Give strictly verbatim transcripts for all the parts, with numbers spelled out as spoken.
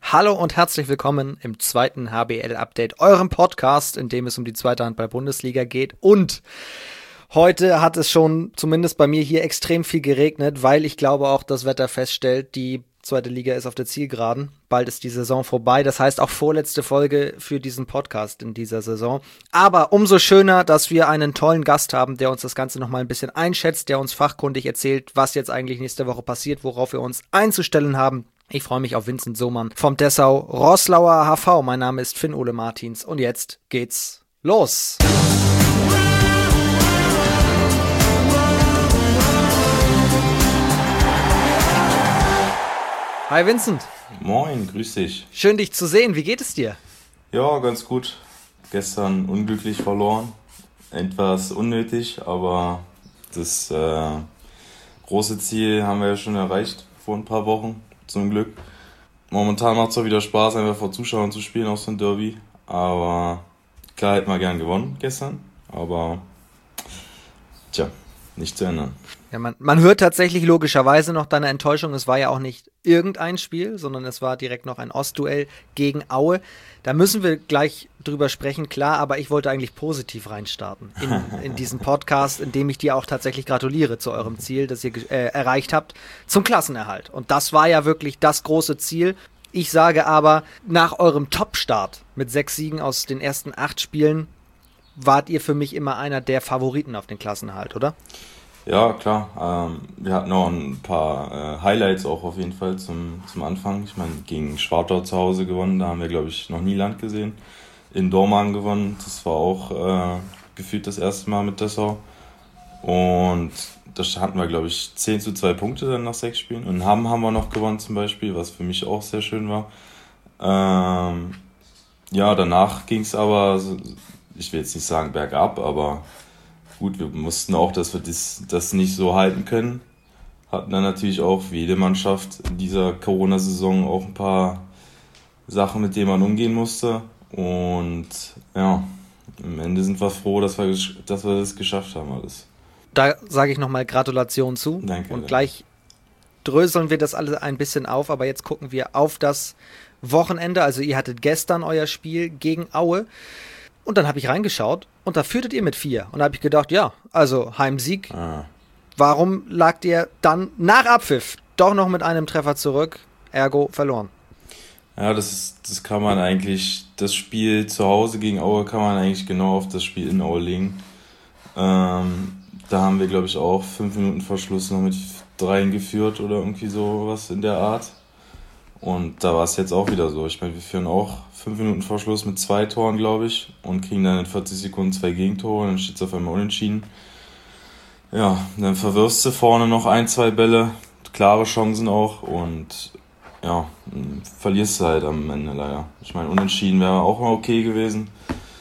Hallo und herzlich willkommen im zweiten H B L-Update, eurem Podcast, in dem es um die zweite Handball-Bundesliga geht. Und heute hat es schon, zumindest bei mir hier, extrem viel geregnet, weil ich glaube auch das Wetter feststellt, die zweite Liga ist auf der Zielgeraden. Bald ist die Saison vorbei. Das heißt auch vorletzte Folge für diesen Podcast in dieser Saison. Aber umso schöner, dass wir einen tollen Gast haben, der uns das Ganze nochmal ein bisschen einschätzt, der uns fachkundig erzählt, was jetzt eigentlich nächste Woche passiert, worauf wir uns einzustellen haben. Ich freue mich auf Vincent Sohmann vom Dessau Roßlauer H V. Mein Name ist Finn Ole Martins und jetzt geht's los. Hi Vincent. Moin, grüß dich. Schön dich zu sehen. Wie geht es dir? Ja, ganz gut. Gestern unglücklich verloren. Etwas unnötig, aber das äh, große Ziel haben wir ja schon erreicht vor ein paar Wochen. Zum Glück. Momentan macht es auch wieder Spaß, einfach vor Zuschauern zu spielen, auch so ein Derby. Aber klar hätten wir gern gewonnen gestern. Aber tja, nicht zu ändern. Ja, man, man hört tatsächlich logischerweise noch deine Enttäuschung. Es war ja auch nicht irgendein Spiel, sondern es war direkt noch ein Ostduell gegen Aue. Da müssen wir gleich drüber sprechen, klar, aber ich wollte eigentlich positiv reinstarten in, in diesen Podcast, in dem ich dir auch tatsächlich gratuliere zu eurem Ziel, das ihr äh, erreicht habt, zum Klassenerhalt. Und das war ja wirklich das große Ziel. Ich sage aber, nach eurem Top-Start mit sechs Siegen aus den ersten acht Spielen, wart ihr für mich immer einer der Favoriten auf den Klassenerhalt, oder? Ja, klar. Ähm, wir hatten auch ein paar äh, Highlights auch auf jeden Fall zum, zum Anfang. Ich meine, gegen Schwartau zu Hause gewonnen, da haben wir, glaube ich, noch nie Land gesehen. In Dormagen gewonnen, das war auch äh, gefühlt das erste Mal mit Dessau. Und da hatten wir, glaube ich, zehn zu zwei Punkte dann nach sechs Spielen. Und in Hamm haben wir noch gewonnen zum Beispiel, was für mich auch sehr schön war. Ähm, ja, danach ging es aber, ich will jetzt nicht sagen bergab, aber gut, wir mussten auch, dass wir das, das nicht so halten können. Hatten dann natürlich auch, wie jede Mannschaft in dieser Corona-Saison, auch ein paar Sachen, mit denen man umgehen musste. Und ja, am Ende sind wir froh, dass wir, dass wir das geschafft haben alles. Da sage ich nochmal Gratulation zu. Danke. Und gleich dröseln wir das alle ein bisschen auf, aber jetzt gucken wir auf das Wochenende. Also ihr hattet gestern euer Spiel gegen Aue. Und dann habe ich reingeschaut und da führtet ihr mit vier. Und da habe ich gedacht, ja, also Heimsieg. Ah. Warum lagt ihr dann nach Abpfiff doch noch mit einem Treffer zurück, ergo verloren? Ja, das ist, das kann man eigentlich, das Spiel zu Hause gegen Aue kann man eigentlich genau auf das Spiel in Aue legen. Ähm, da haben wir, glaube ich, auch fünf Minuten vor Schluss noch mit dreien geführt oder irgendwie sowas in der Art. Und da war es jetzt auch wieder so. Ich meine, wir führen auch fünf Minuten vor Schluss mit zwei Toren, glaube ich, und kriegen dann in vierzig Sekunden zwei Gegentore und dann steht es auf einmal unentschieden. Ja, dann verwirfst du vorne noch ein, zwei Bälle, klare Chancen auch und ja, verlierst du halt am Ende leider. Ich meine, unentschieden wäre auch mal okay gewesen,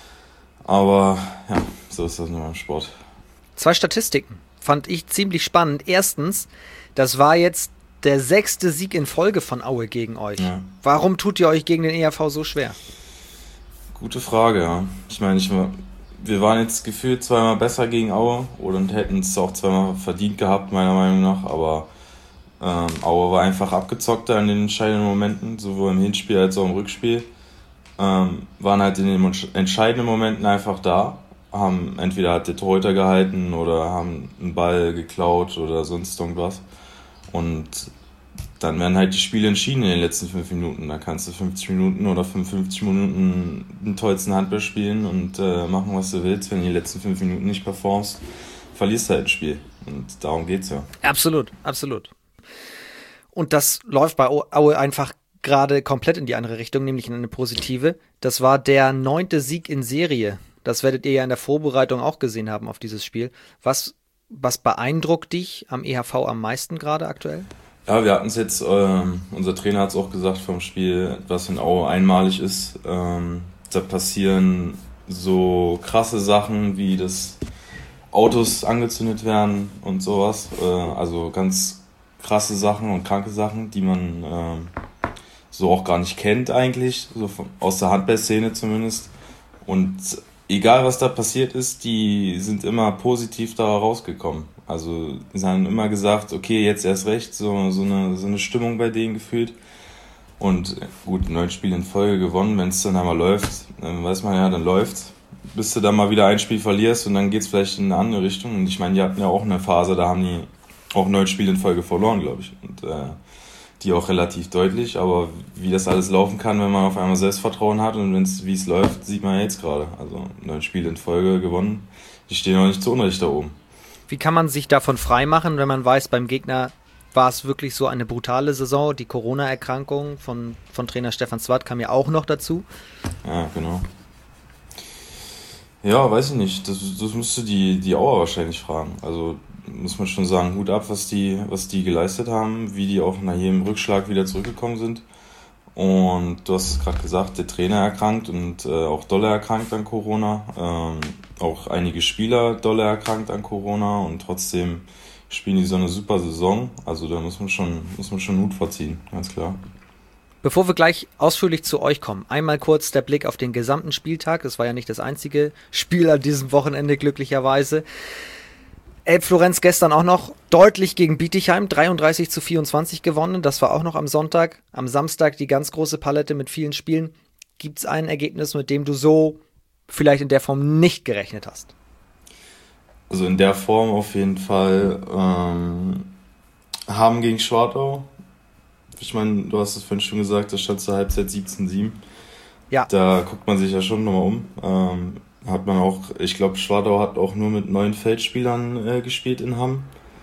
aber ja, so ist das nur im Sport. Zwei Statistiken fand ich ziemlich spannend. Erstens, das war jetzt der sechste Sieg in Folge von Aue gegen euch. Ja. Warum tut ihr euch gegen den E R V so schwer? Gute Frage, ja. Ich meine, ich, wir waren jetzt gefühlt zweimal besser gegen Aue und hätten es auch zweimal verdient gehabt, meiner Meinung nach. Aber ähm, Aue war einfach abgezockter in den entscheidenden Momenten, sowohl im Hinspiel als auch im Rückspiel. Ähm, waren halt in den entscheidenden Momenten einfach da. Haben entweder hat der Torhüter gehalten oder haben einen Ball geklaut oder sonst irgendwas. Und dann werden halt die Spiele entschieden in den letzten fünf Minuten. Da kannst du fünfzig Minuten oder fünfundfünfzig Minuten den tollsten Handball spielen und äh, machen, was du willst. Wenn du die letzten fünf Minuten nicht performst, verlierst du halt ein Spiel. Und darum geht's ja. Absolut, absolut. Und das läuft bei Aue einfach gerade komplett in die andere Richtung, nämlich in eine positive. Das war der neunte Sieg in Serie. Das werdet ihr ja in der Vorbereitung auch gesehen haben auf dieses Spiel. Was Was beeindruckt dich am E H V am meisten gerade aktuell? Ja, wir hatten es jetzt, ähm, unser Trainer hat es auch gesagt vom Spiel, was in Aue einmalig ist. Ähm, da passieren so krasse Sachen, wie dass Autos angezündet werden und sowas. Äh, also ganz krasse Sachen und kranke Sachen, die man äh, so auch gar nicht kennt eigentlich, so von, aus der Handballszene zumindest. Und egal was da passiert ist, die sind immer positiv da rausgekommen. Also sie haben immer gesagt, okay, jetzt erst recht, so, so, eine, so eine Stimmung bei denen gefühlt. Und gut, neun Spiele in Folge gewonnen, wenn es dann einmal läuft, dann weiß man ja, dann läuft's. Bis du dann mal wieder ein Spiel verlierst und dann geht's vielleicht in eine andere Richtung. Und ich meine, die hatten ja auch eine Phase, da haben die auch neun Spiele in Folge verloren, glaube ich. Und äh, die auch relativ deutlich. Aber wie das alles laufen kann, wenn man auf einmal Selbstvertrauen hat und wenn's wie es läuft, sieht man ja jetzt gerade. Also neun Spiele in Folge gewonnen, die stehen auch nicht zu Unrecht da oben. Wie kann man sich davon freimachen, wenn man weiß, beim Gegner war es wirklich so eine brutale Saison? Die Corona-Erkrankung von, von Trainer Stefan Swart kam ja auch noch dazu. Ja, genau. Ja, weiß ich nicht. Das, das müsste die, die Auer wahrscheinlich fragen. Also muss man schon sagen, Hut ab, was die, was die geleistet haben, wie die auch nach jedem Rückschlag wieder zurückgekommen sind. Und du hast es gerade gesagt, der Trainer erkrankt und äh, auch dolle erkrankt an Corona. Ähm, auch einige Spieler dolle erkrankt an Corona und trotzdem spielen die so eine super Saison. Also da muss man schon, muss man schon Hut vorziehen, ganz klar. Bevor wir gleich ausführlich zu euch kommen, einmal kurz der Blick auf den gesamten Spieltag. Es war ja nicht das einzige Spiel an diesem Wochenende, glücklicherweise. Elbflorenz gestern auch noch deutlich gegen Bietigheim, dreiunddreißig zu vierundzwanzig gewonnen. Das war auch noch am Sonntag. Am Samstag die ganz große Palette mit vielen Spielen. Gibt es ein Ergebnis, mit dem du so vielleicht in der Form nicht gerechnet hast? Also in der Form auf jeden Fall ähm, Hamm gegen Schwartau. Ich meine, du hast es vorhin schon gesagt, da stand zur Halbzeit siebzehn sieben. Ja. Da guckt man sich ja schon nochmal um. Ähm, hat man auch, ich glaube, Schwartau hat auch nur mit neun Feldspielern äh, gespielt in Hamm.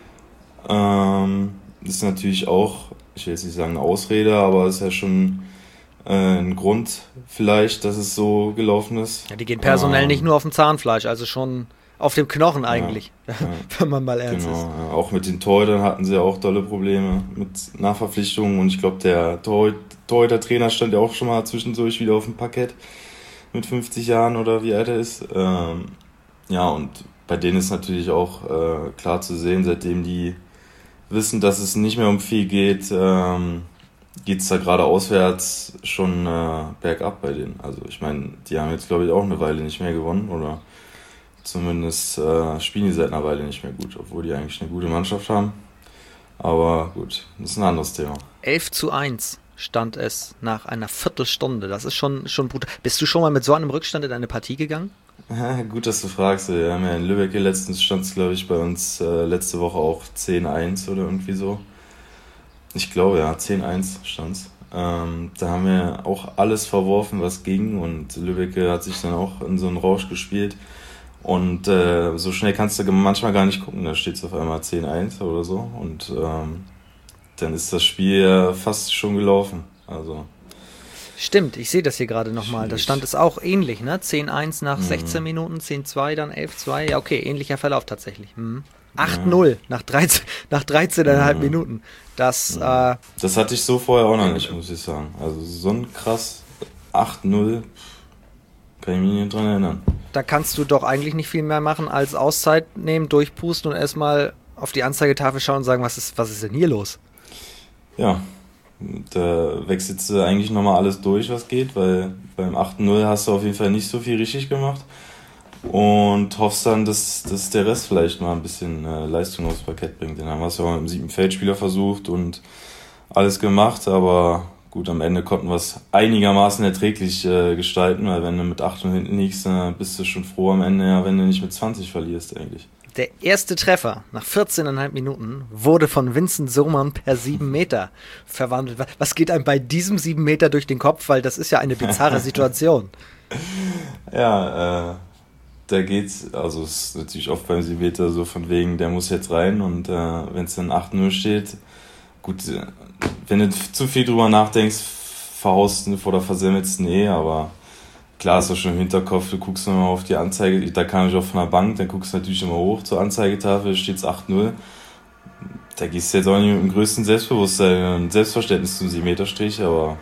Ähm, ist natürlich auch, ich will jetzt nicht sagen eine Ausrede, aber ist ja schon äh, ein Grund vielleicht, dass es so gelaufen ist. Ja, die gehen personell ähm, nicht nur auf dem Zahnfleisch, also schon auf dem Knochen eigentlich, ja, ja. Wenn man mal ernst genau, ist. Ja. Auch mit den Torhütern hatten sie ja auch dolle Probleme mit Nachverpflichtungen und ich glaube, der Torhüter, Torhüter-Trainer stand ja auch schon mal zwischendurch wieder auf dem Parkett mit fünfzig Jahren oder wie alt er ist. Ähm, ja, und bei denen ist natürlich auch äh, klar zu sehen, seitdem die wissen, dass es nicht mehr um viel geht, ähm, geht es da gerade auswärts schon äh, bergab bei denen. Also ich meine, die haben jetzt, glaube ich, auch eine Weile nicht mehr gewonnen oder zumindest äh, spielen die seit einer Weile nicht mehr gut, obwohl die eigentlich eine gute Mannschaft haben. Aber gut, das ist ein anderes Thema. elf zu eins stand es nach einer Viertelstunde. Das ist schon, schon brutal. Bist du schon mal mit so einem Rückstand in eine Partie gegangen? Gut, dass du fragst. Wir haben ja in Lübeck letztens stand es, glaube ich, bei uns äh, letzte Woche auch zehn eins oder irgendwie so. Ich glaube, ja, zehn eins stand's. Ähm, da haben wir auch alles verworfen, was ging und Lübeck hat sich dann auch in so einen Rausch gespielt. Und äh, so schnell kannst du manchmal gar nicht gucken, da steht es auf einmal zehn eins oder so und ähm, dann ist das Spiel fast schon gelaufen. Also stimmt, ich sehe das hier gerade nochmal. Da stand es auch ähnlich, ne? zehn eins nach mhm. sechzehn Minuten, zehn zwei, dann elf zwei. Ja, okay, ähnlicher Verlauf tatsächlich. Mhm. acht null ja. nach dreizehn, nach dreizehn Komma fünf mhm. Minuten. Das, mhm. äh, das hatte ich so vorher auch noch nicht, muss ich sagen. Also so ein krass acht null, kann ich mich nicht dran erinnern. Da kannst du doch eigentlich nicht viel mehr machen, als Auszeit nehmen, durchpusten und erstmal auf die Anzeigetafel schauen und sagen, was ist, was ist denn hier los? Ja, da wechselst du eigentlich nochmal alles durch, was geht, weil beim acht null hast du auf jeden Fall nicht so viel richtig gemacht und hoffst dann, dass, dass der Rest vielleicht mal ein bisschen äh, Leistung aufs Parkett bringt. Dann haben wir es ja auch mit dem siebten Feldspieler versucht und alles gemacht, aber gut, am Ende konnten wir es einigermaßen erträglich äh, gestalten, weil wenn du mit acht null hinten liegst, dann bist du schon froh am Ende, ja, wenn du nicht mit zwanzig verlierst eigentlich. Der erste Treffer nach vierzehn Komma fünf Minuten wurde von Vincent Sohmann per sieben Meter verwandelt. Was geht einem bei diesem sieben Meter durch den Kopf? Weil das ist ja eine bizarre Situation. Ja, äh, da geht's, also es ist natürlich oft beim sieben Meter so von wegen, der muss jetzt rein und äh, wenn es dann acht null steht, gut, wenn du zu viel drüber nachdenkst, verhaust du oder versemmelst du eh, aber klar ist das schon im Hinterkopf, du guckst nochmal auf die Anzeige, da kam ich auch von der Bank, dann guckst du natürlich immer hoch zur Anzeigetafel, da steht es acht null. Da gehst du jetzt auch nicht mit dem größten Selbstbewusstsein und Selbstverständnis zum sieben Meter Strich, aber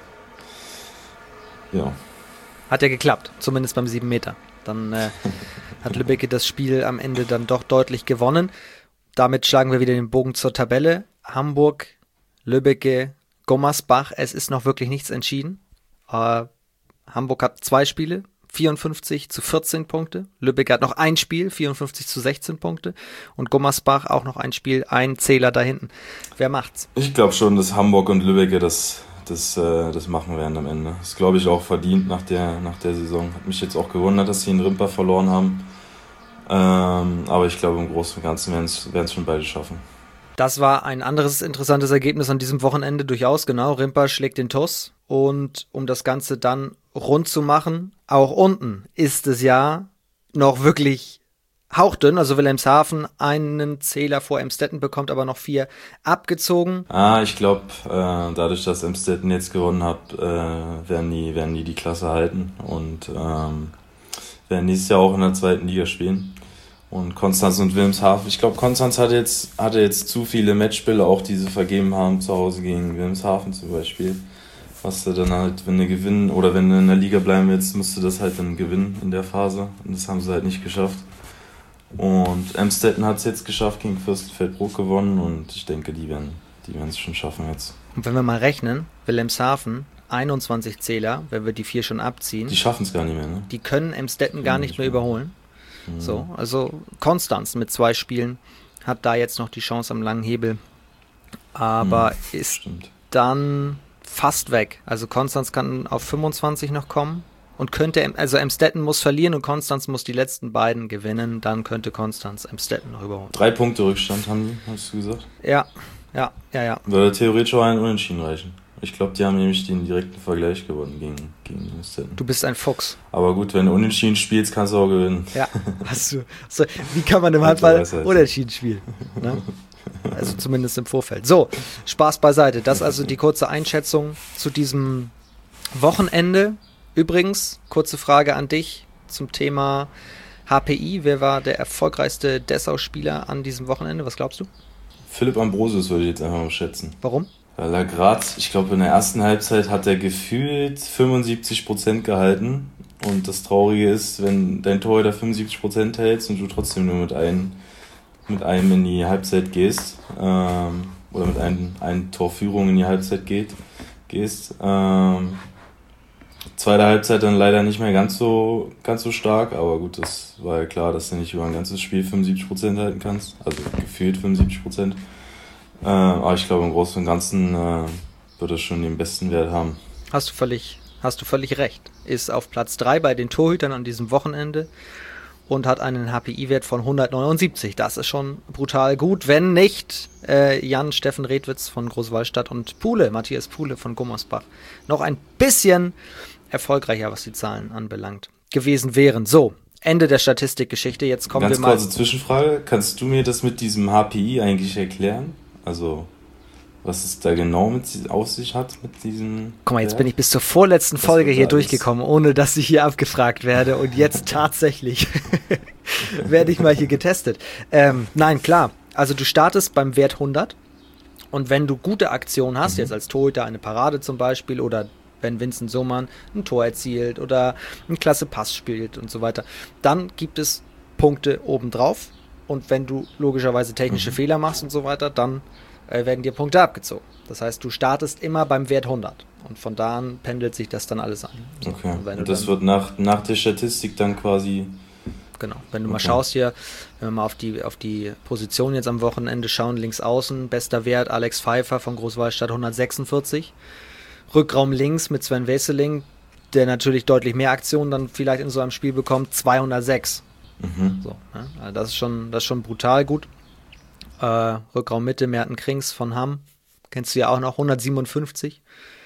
ja. Hat ja geklappt, zumindest beim sieben Meter. Dann äh, hat Lübeck das Spiel am Ende dann doch deutlich gewonnen. Damit schlagen wir wieder den Bogen zur Tabelle. Hamburg, Lübbecke, Gummersbach, es ist noch wirklich nichts entschieden. Äh, Hamburg hat zwei Spiele, vierundfünfzig zu vierzehn Punkte. Lübeck hat noch ein Spiel, vierundfünfzig zu sechzehn Punkte. Und Gummersbach auch noch ein Spiel, ein Zähler da hinten. Wer macht's? Ich glaube schon, dass Hamburg und Lübeck das, das, äh, das machen werden am Ende. Das glaube ich auch verdient nach der, nach der Saison. Hat mich jetzt auch gewundert, dass sie in Rimpa verloren haben. Ähm, aber ich glaube, im Großen und Ganzen werden es schon beide schaffen. Das war ein anderes interessantes Ergebnis an diesem Wochenende durchaus, genau. Rimpa schlägt den T U S und um das Ganze dann rund zu machen, auch unten ist es ja noch wirklich hauchdünn. Also Wilhelmshaven einen Zähler vor Emstetten, bekommt aber noch vier abgezogen. Ah, ich glaube, äh, dadurch, dass Emstetten jetzt gewonnen hat, äh, werden, die, werden die die Klasse halten und ähm, werden nächstes Jahr auch in der zweiten Liga spielen. Und Konstanz und Wilhelmshaven, ich glaube, Konstanz hatte jetzt, hatte jetzt zu viele Matchspiele, auch die sie vergeben haben, zu Hause gegen Wilhelmshaven zum Beispiel. Was du dann halt, wenn du gewinnen oder wenn du in der Liga bleiben willst, musst du das halt dann gewinnen in der Phase. Und das haben sie halt nicht geschafft. Und Emstetten hat es jetzt geschafft, gegen Fürstenfeldbruck gewonnen und ich denke, die werden die werden es schon schaffen jetzt. Und wenn wir mal rechnen, Wilhelmshaven, einundzwanzig Zähler, wenn wir die vier schon abziehen. Die schaffen es gar nicht mehr, ne? Die können Emstetten gar nicht mehr überholen. Mhm. So, also Konstanz mit zwei Spielen hat da jetzt noch die Chance am langen Hebel, aber mhm, ist stimmt. Dann fast weg. Also Konstanz kann auf fünfundzwanzig noch kommen. Und könnte, also Emstetten muss verlieren und Konstanz muss die letzten beiden gewinnen, dann könnte Konstanz Emstetten noch überholen. Drei Punkte Rückstand haben die, hast du gesagt? Ja, ja, ja, ja. Würde theoretisch auch einen Unentschieden reichen. Ich glaube, die haben nämlich den direkten Vergleich gewonnen gegen, gegen Emstetten. Du bist ein Fuchs. Aber gut, wenn du Unentschieden spielst, kannst du auch gewinnen. Ja, hast du. So, wie kann man im Handball Unentschieden spielen? Ne? Also zumindest im Vorfeld. So, Spaß beiseite. Das ist also die kurze Einschätzung zu diesem Wochenende. Übrigens, kurze Frage an dich zum Thema H P I. Wer war der erfolgreichste Dessau-Spieler an diesem Wochenende? Was glaubst du? Philipp Ambrosius würde ich jetzt einfach mal schätzen. Warum? Weil er gerade, ich glaube in der ersten Halbzeit hat er gefühlt fünfundsiebzig Prozent gehalten. Und das Traurige ist, wenn dein Torhüter fünfundsiebzig Prozent hältst und du trotzdem nur mit einem, mit einem in die Halbzeit gehst, ähm, oder mit einem, einem Torführung in die Halbzeit geht, gehst, ähm, zweite Halbzeit dann leider nicht mehr ganz so ganz so stark, aber gut, das war ja klar, dass du nicht über ein ganzes Spiel fünfundsiebzig Prozent halten kannst, also gefühlt fünfundsiebzig Prozent. Äh, aber ich glaube, im Großen und Ganzen äh, wird er schon den besten Wert haben. Hast du völlig, hast du völlig recht. Ist auf Platz drei bei den Torhütern an diesem Wochenende und hat einen H P I-Wert von hundertneunundsiebzig. Das ist schon brutal gut, wenn nicht äh, Jan Steffen Redwitz von Großwallstadt und Pule, Matthias Pule von Gummersbach, noch ein bisschen erfolgreicher, was die Zahlen anbelangt, gewesen wären. So, Ende der Statistikgeschichte. Jetzt kommen Ganz wir mal... Ganz kurze Zwischenfrage. Kannst du mir das mit diesem H P I eigentlich erklären? Also, was es da genau mit auf sich hat mit diesem... Guck mal, jetzt Wert? Bin ich bis zur vorletzten das Folge hier durchgekommen, ohne dass ich hier abgefragt werde. Und jetzt tatsächlich werde ich mal hier getestet. Ähm, nein, klar. Also du startest beim Wert hundert und wenn du gute Aktionen hast, mhm. jetzt als Torhüter eine Parade zum Beispiel oder wenn Vincent Sohmann ein Tor erzielt oder einen klasse Pass spielt und so weiter, dann gibt es Punkte obendrauf und wenn du logischerweise technische mhm. Fehler machst und so weiter, dann äh, werden dir Punkte abgezogen. Das heißt, du startest immer beim Wert hundert und von da an pendelt sich das dann alles ein. So, okay, und, und das wird nach, nach der Statistik dann quasi... Genau, wenn du okay. mal schaust hier, wenn wir mal auf die, auf die Position jetzt am Wochenende schauen, links außen, bester Wert Alex Pfeiffer von Großwallstadt hundertsechsundvierzig. Rückraum links mit Sven Wesseling, der natürlich deutlich mehr Aktionen dann vielleicht in so einem Spiel bekommt, zweihundertsechs. Mhm. So, ja, also das ist schon, das ist schon brutal gut. Äh, Rückraum Mitte, Merten Krings von Hamm, kennst du ja auch noch, hundertsiebenundfünfzig.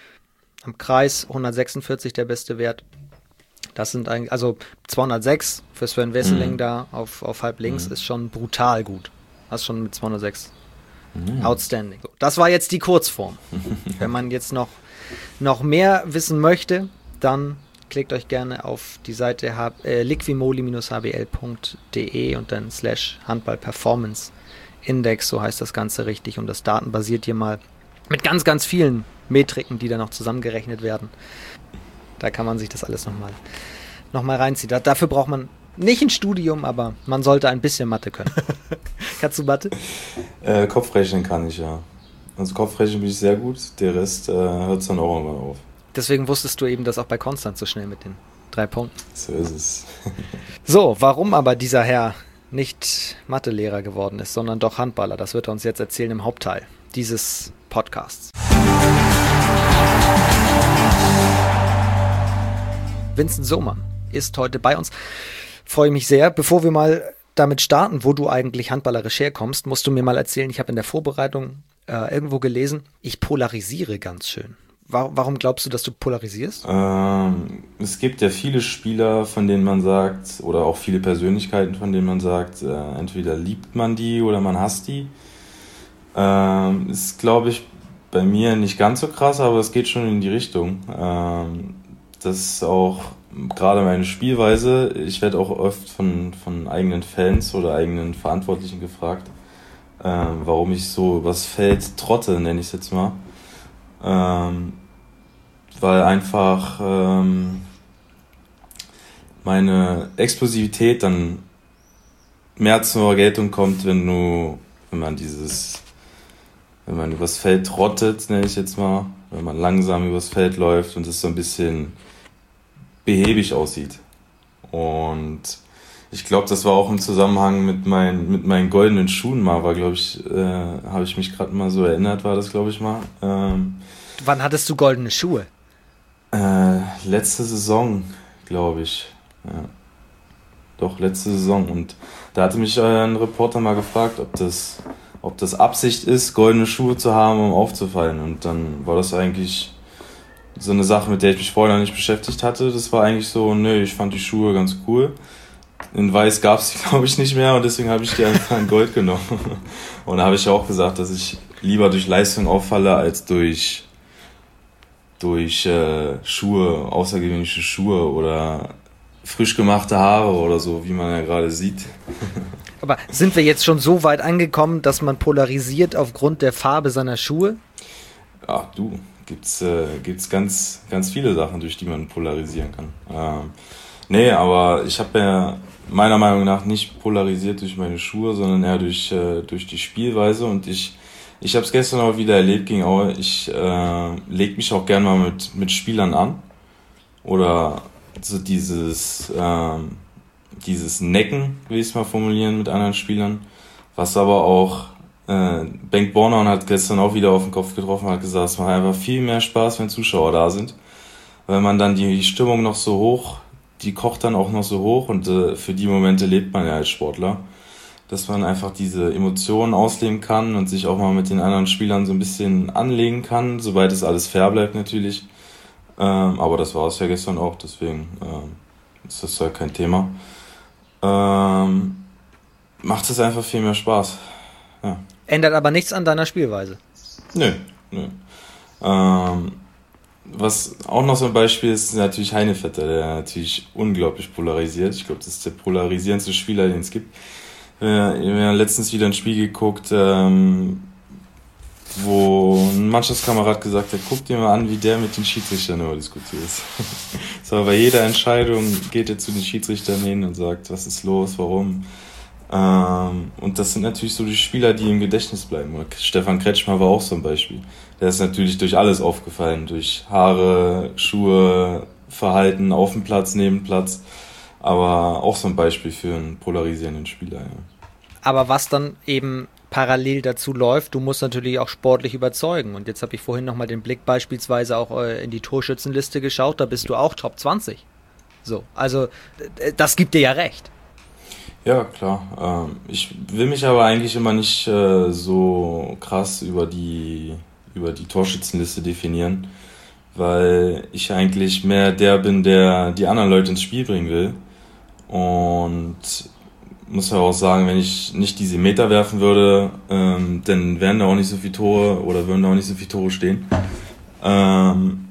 Am Kreis hundertsechsundvierzig der beste Wert. Das sind eigentlich, also zweihundertsechs für Sven Wesseling mhm. da auf, auf halb links mhm. ist schon brutal gut. Das ist schon mit zweihundertsechs. Mhm. Outstanding. So, das war jetzt die Kurzform. Wenn man jetzt noch noch mehr wissen möchte, dann klickt euch gerne auf die Seite äh, liquimoli Bindestrich h b l Punkt d e und dann slash Handball Performance Index, so heißt das Ganze richtig. Und das Daten basiert hier mal mit ganz, ganz vielen Metriken, die da noch zusammengerechnet werden. Da kann man sich das alles nochmal noch mal reinziehen. Da, dafür braucht man nicht ein Studium, aber man sollte ein bisschen Mathe können. Kannst du Mathe? Äh, Kopfrechnen kann ich, ja. Also Kopfrechnen bin ich sehr gut, der Rest äh, hört es dann auch irgendwann auf. Deswegen wusstest du eben das auch bei Konstanz so schnell mit den drei Punkten. So ist es. So, warum aber dieser Herr nicht Mathelehrer geworden ist, sondern doch Handballer, das wird er uns jetzt erzählen im Hauptteil dieses Podcasts. Vincent Sohmann ist heute bei uns. Freue mich sehr. Bevor wir mal damit starten, wo du eigentlich handballerisch herkommst, musst du mir mal erzählen, ich habe in der Vorbereitung äh, irgendwo gelesen, ich polarisiere ganz schön. Warum glaubst du, dass du polarisierst? Ähm, es gibt ja viele Spieler, von denen man sagt, oder auch viele Persönlichkeiten, von denen man sagt, äh, entweder liebt man die oder man hasst die. Ähm, ist, glaube ich, bei mir nicht ganz so krass, aber es geht schon in die Richtung. Ähm, das ist auch gerade meine Spielweise. Ich werde auch oft von, von eigenen Fans oder eigenen Verantwortlichen gefragt, ähm, warum ich so übers Feld trotte, nenne ich es jetzt mal. Ähm, weil einfach ähm, meine Explosivität dann mehr zur Geltung kommt, wenn du, wenn man dieses, wenn man übers Feld trottet, nenne ich jetzt mal, wenn man langsam übers Feld läuft und es so ein bisschen behäbig aussieht. Und ich glaube, das war auch im Zusammenhang mit meinen mit meinen goldenen Schuhen mal, war glaube ich, äh, habe ich mich gerade mal so erinnert, war das glaube ich mal. Ähm, Wann hattest du goldene Schuhe? Äh, letzte Saison, glaube ich. Ja. Doch, letzte Saison. Und da hatte mich äh, ein Reporter mal gefragt, ob das, ob das Absicht ist, goldene Schuhe zu haben, um aufzufallen. Und dann war das eigentlich so eine Sache, mit der ich mich vorher noch nicht beschäftigt hatte. Das war eigentlich so, nö, ich fand die Schuhe ganz cool. In Weiß gab es die, glaube ich, nicht mehr und deswegen habe ich die einfach in Gold genommen. Und da habe ich ja auch gesagt, dass ich lieber durch Leistung auffalle, als durch durch äh, Schuhe, außergewöhnliche Schuhe oder frisch gemachte Haare oder so, wie man ja gerade sieht. Aber sind wir jetzt schon so weit angekommen, dass man polarisiert aufgrund der Farbe seiner Schuhe? Ach du, gibt's äh, gibt's ganz ganz viele Sachen, durch die man polarisieren kann. Ähm, nee, aber ich habe ja meiner Meinung nach nicht polarisiert durch meine Schuhe, sondern eher durch äh, durch die Spielweise und ich Ich habe es gestern auch wieder erlebt gegen Aue. Ich äh, lege mich auch gerne mal mit, mit Spielern an. Oder so dieses, ähm, dieses Necken, will ich es mal formulieren, mit anderen Spielern. Was aber auch, äh, Bengt Bornhorn hat gestern auch wieder auf den Kopf getroffen, hat gesagt, es macht einfach viel mehr Spaß, wenn Zuschauer da sind. Weil man dann die Stimmung noch so hoch, die kocht dann auch noch so hoch und äh, für die Momente lebt man ja als Sportler. Dass man einfach diese Emotionen ausleben kann und sich auch mal mit den anderen Spielern so ein bisschen anlegen kann, soweit es alles fair bleibt natürlich. Ähm, aber das war es ja gestern auch, deswegen ähm, ist das ja kein Thema. Ähm, macht es einfach viel mehr Spaß. Ja. Ändert aber nichts an deiner Spielweise? Nö, nö. Ähm, was auch noch so ein Beispiel ist, ist natürlich Heinevetter, der natürlich unglaublich polarisiert. Ich glaube, das ist der polarisierendste Spieler, den es gibt. Wir haben letztens wieder ein Spiel geguckt, ähm, wo ein Mannschaftskamerad gesagt hat, guck dir mal an, wie der mit den Schiedsrichtern immer diskutiert. So, bei jeder Entscheidung geht er zu den Schiedsrichtern hin und sagt, was ist los, warum. Ähm, und das sind natürlich so die Spieler, die im Gedächtnis bleiben. Stefan Kretschmer war auch so ein Beispiel. Der ist natürlich durch alles aufgefallen, durch Haare, Schuhe, Verhalten auf dem Platz, neben dem Platz. Aber auch so ein Beispiel für einen polarisierenden Spieler. Ja. Aber was dann eben parallel dazu läuft, du musst natürlich auch sportlich überzeugen. Und jetzt habe ich vorhin nochmal den Blick beispielsweise auch in die Torschützenliste geschaut, da bist du auch Top zwanzig. So, also das gibt dir ja recht. Ja, klar. Ich will mich aber eigentlich immer nicht so krass über die, über die Torschützenliste definieren, weil ich eigentlich mehr der bin, der die anderen Leute ins Spiel bringen will. Und muss ja auch sagen, wenn ich nicht diese Meter werfen würde, ähm, dann wären da auch nicht so viele Tore oder würden da auch nicht so viele Tore stehen. Ähm,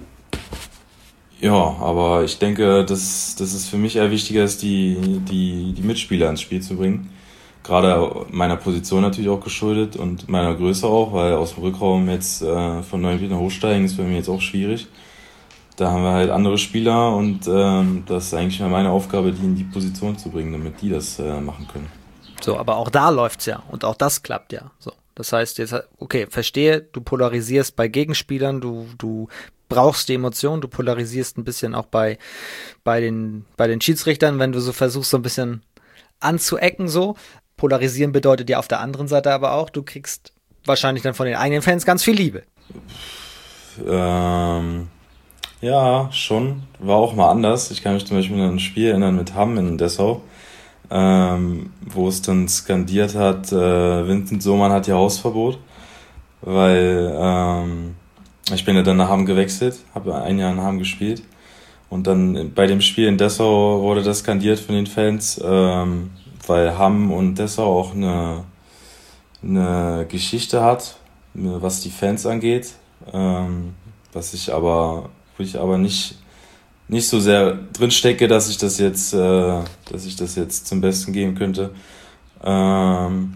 ja, aber ich denke, dass, dass es für mich eher wichtiger ist, die, die, die Mitspieler ins Spiel zu bringen. Gerade meiner Position natürlich auch geschuldet und meiner Größe auch, weil aus dem Rückraum jetzt äh, von neun Metern hochsteigen ist für mich jetzt auch schwierig. Da haben wir halt andere Spieler und ähm, das ist eigentlich mal meine Aufgabe, die in die Position zu bringen, damit die das äh, machen können. So, aber auch da läuft's ja und auch das klappt ja. So, das heißt jetzt, okay, verstehe, du polarisierst bei Gegenspielern, du du brauchst die Emotion, du polarisierst ein bisschen auch bei bei den bei den Schiedsrichtern, wenn du so versuchst, so ein bisschen anzuecken so. Polarisieren bedeutet ja auf der anderen Seite aber auch, du kriegst wahrscheinlich dann von den eigenen Fans ganz viel Liebe. Ähm Ja, schon. War auch mal anders. Ich kann mich zum Beispiel an ein Spiel erinnern mit Hamm in Dessau, ähm, wo es dann skandiert hat, äh, Vincent Sohmann hat hier Hausverbot, weil ähm, ich bin ja dann nach Hamm gewechselt, habe ein Jahr in Hamm gespielt und dann bei dem Spiel in Dessau wurde das skandiert von den Fans, ähm, weil Hamm und Dessau auch eine, eine Geschichte hat, was die Fans angeht, ähm, was ich aber, wo ich aber nicht nicht so sehr drin stecke, dass ich das jetzt, äh, dass ich das jetzt zum Besten geben könnte. Ähm,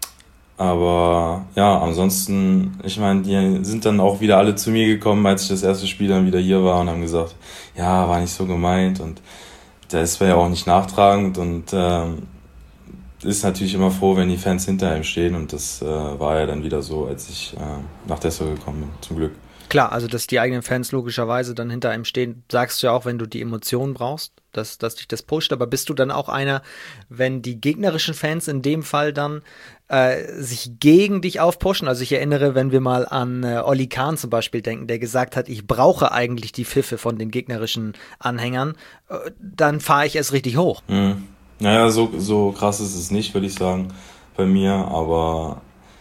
aber ja, ansonsten, ich meine, die sind dann auch wieder alle zu mir gekommen, als ich das erste Spiel dann wieder hier war und haben gesagt, ja, war nicht so gemeint und das war ja auch nicht nachtragend und ähm, ist natürlich immer froh, wenn die Fans hinter ihm stehen und das äh, war ja dann wieder so, als ich äh, nach Dessau gekommen bin, zum Glück. Klar, also dass die eigenen Fans logischerweise dann hinter einem stehen, sagst du ja auch, wenn du die Emotionen brauchst, dass, dass dich das pusht, aber bist du dann auch einer, wenn die gegnerischen Fans in dem Fall dann äh, sich gegen dich aufpushen? Also ich erinnere, wenn wir mal an äh, Olli Kahn zum Beispiel denken, der gesagt hat, ich brauche eigentlich die Pfiffe von den gegnerischen Anhängern, äh, dann fahre ich erst richtig hoch. Mhm. Naja, so, so krass ist es nicht, würde ich sagen, bei mir, aber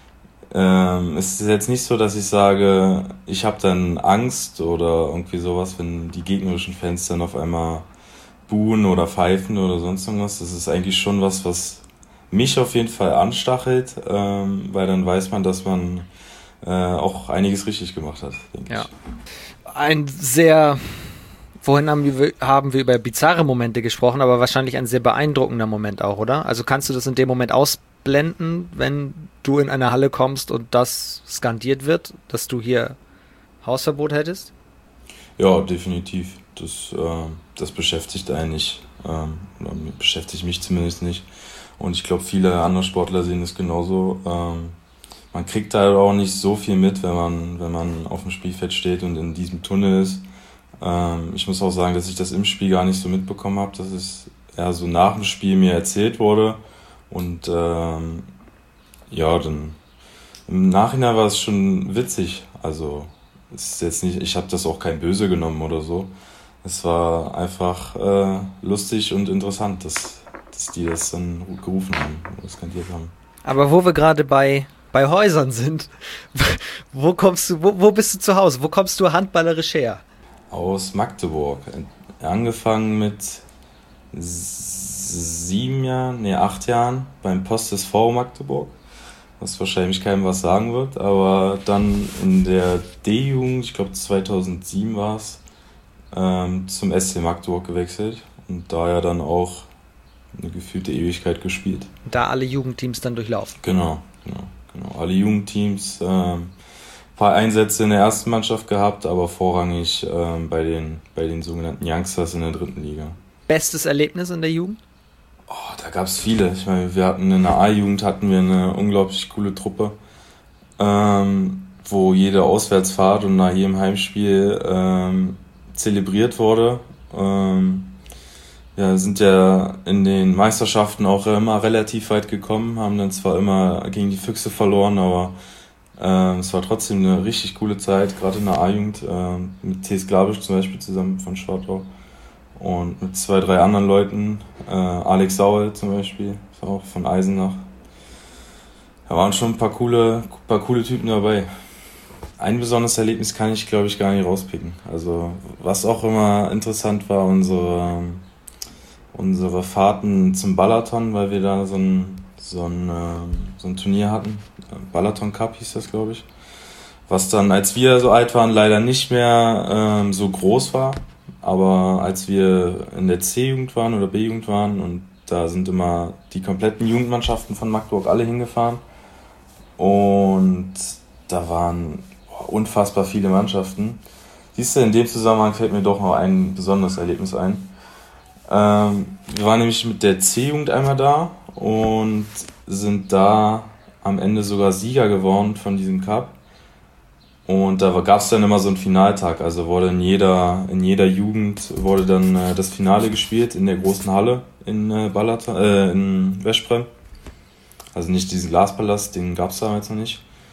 Ähm, es ist jetzt nicht so, dass ich sage, ich habe dann Angst oder irgendwie sowas, wenn die gegnerischen Fans dann auf einmal buhen oder pfeifen oder sonst irgendwas. Das ist eigentlich schon was, was mich auf jeden Fall anstachelt, ähm, weil dann weiß man, dass man äh, auch einiges richtig gemacht hat, denke Ja. ich. Ein sehr, vorhin haben wir, haben wir über bizarre Momente gesprochen, aber wahrscheinlich ein sehr beeindruckender Moment auch, oder? Also kannst du das in dem Moment ausblenden, wenn du in eine Halle kommst und das skandiert wird, dass du hier Hausverbot hättest? Ja, definitiv. Das, äh, das beschäftigt einen nicht. Ähm, oder beschäftigt mich zumindest nicht. Und ich glaube, viele andere Sportler sehen das genauso. Ähm, man kriegt da auch nicht so viel mit, wenn man, wenn man auf dem Spielfeld steht und in diesem Tunnel ist. Ähm, ich muss auch sagen, dass ich das im Spiel gar nicht so mitbekommen habe, dass es eher so nach dem Spiel mir erzählt wurde. Und ähm, ja, dann im Nachhinein war es schon witzig. Also es ist jetzt nicht, ich habe das auch kein Böse genommen oder so. Es war einfach äh, lustig und interessant, dass, dass die das dann gerufen haben oder skandiert haben. Aber wo wir gerade bei, bei Häusern sind, wo kommst du, wo, wo bist du zu Hause? Wo kommst du handballerisch her? Aus Magdeburg. Angefangen mit sieben Jahren, nee, acht Jahren beim Post S V Magdeburg, was wahrscheinlich keinem was sagen wird, aber dann in der D-Jugend, ich glaube zweitausendsieben war es, ähm, zum S C Magdeburg gewechselt und da ja dann auch eine gefühlte Ewigkeit gespielt. Da alle Jugendteams dann durchlaufen. Genau, genau, genau. Alle Jugendteams, ähm, paar Einsätze in der ersten Mannschaft gehabt, aber vorrangig ähm, bei den, bei den sogenannten Youngsters in der dritten Liga. Bestes Erlebnis in der Jugend? Oh, da gab es viele. Ich meine, wir hatten in der A-Jugend hatten wir eine unglaublich coole Truppe, ähm, wo jede Auswärtsfahrt und nach jedem Heimspiel ähm, zelebriert wurde. Ähm, ja, sind ja in den Meisterschaften auch immer relativ weit gekommen, haben dann zwar immer gegen die Füchse verloren, aber äh, es war trotzdem eine richtig coole Zeit, gerade in der A-Jugend, äh, mit T S Glabisch zum Beispiel zusammen von Schwartau. Und mit zwei, drei anderen Leuten, äh, Alex Saul zum Beispiel, ist auch von Eisenach. Da waren schon ein paar coole, paar coole Typen dabei. Ein besonderes Erlebnis kann ich, glaube ich, gar nicht rauspicken. Also, was auch immer interessant war, unsere, unsere Fahrten zum Balaton, weil wir da so ein, so ein, so ein Turnier hatten. Balaton Cup hieß das, glaube ich. Was dann, als wir so alt waren, leider nicht mehr ähm, so groß war. Aber als wir in der C-Jugend waren oder B-Jugend waren und da sind immer die kompletten Jugendmannschaften von Magdeburg alle hingefahren und da waren unfassbar viele Mannschaften. Siehst du, in dem Zusammenhang fällt mir doch noch ein besonderes Erlebnis ein. Ähm, wir waren nämlich mit der C-Jugend einmal da und sind da am Ende sogar Sieger geworden von diesem Cup. Und da gab es dann immer so einen Finaltag, also wurde in jeder, in jeder Jugend wurde dann äh, das Finale gespielt in der großen Halle in äh, Balaton, äh, in Veszprém. Also nicht diesen Glaspalast, den gab es damals noch nicht.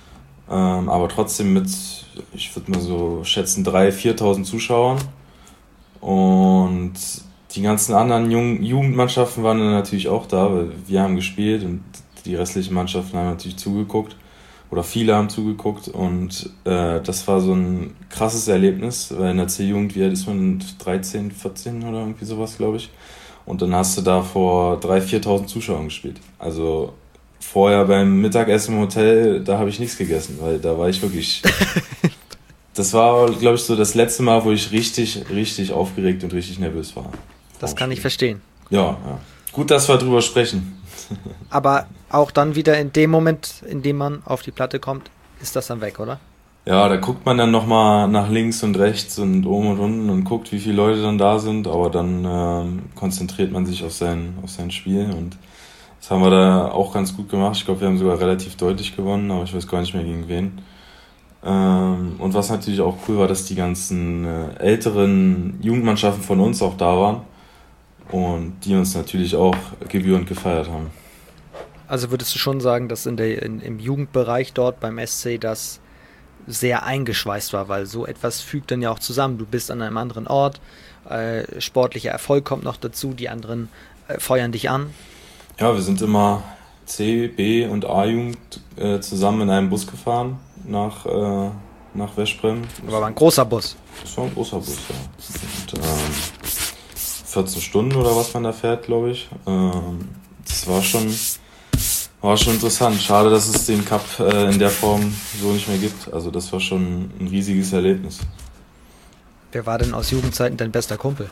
Ähm, aber trotzdem mit, ich würde mal so schätzen, dreitausend, viertausend Zuschauern. Und die ganzen anderen Jung- Jugendmannschaften waren dann natürlich auch da, weil wir haben gespielt und die restlichen Mannschaften haben natürlich zugeguckt. Oder viele haben zugeguckt. Und äh, das war so ein krasses Erlebnis, weil in der C-Jugend, wie alt ist man? dreizehn, vierzehn oder irgendwie sowas, glaube ich. Und dann hast du da vor dreitausend, viertausend Zuschauern gespielt. Also vorher beim Mittagessen im Hotel, da habe ich nichts gegessen, weil da war ich wirklich... Das war, glaube ich, so das letzte Mal, wo ich richtig, richtig aufgeregt und richtig nervös war. Das kann ich verstehen. Ja, ja. Gut, dass wir drüber sprechen. Aber auch dann wieder in dem Moment, in dem man auf die Platte kommt, ist das dann weg, oder? Ja, da guckt man dann nochmal nach links und rechts und oben und unten und guckt, wie viele Leute dann da sind, aber dann ähm, konzentriert man sich auf sein, auf sein Spiel und das haben wir da auch ganz gut gemacht. Ich glaube, wir haben sogar relativ deutlich gewonnen, aber ich weiß gar nicht mehr gegen wen. Ähm, und was natürlich auch cool war, dass die ganzen äh, älteren Jugendmannschaften von uns auch da waren und die uns natürlich auch gebührend gefeiert haben. Also würdest du schon sagen, dass in der, in, im Jugendbereich dort beim S C das sehr eingeschweißt war, weil so etwas fügt dann ja auch zusammen. Du bist an einem anderen Ort, äh, sportlicher Erfolg kommt noch dazu, die anderen äh, feuern dich an. Ja, wir sind immer C, B und A-Jugend äh, zusammen in einem Bus gefahren nach, äh, nach Veszprém. Aber war ein großer Bus. Das war ein großer Bus, ja. Und, ähm, vierzehn Stunden oder was man da fährt, glaube ich. Ähm, das war schon... War schon interessant. Schade, dass es den Cup äh, in der Form so nicht mehr gibt. Also das war schon ein riesiges Erlebnis. Wer war denn aus Jugendzeiten dein bester Kumpel?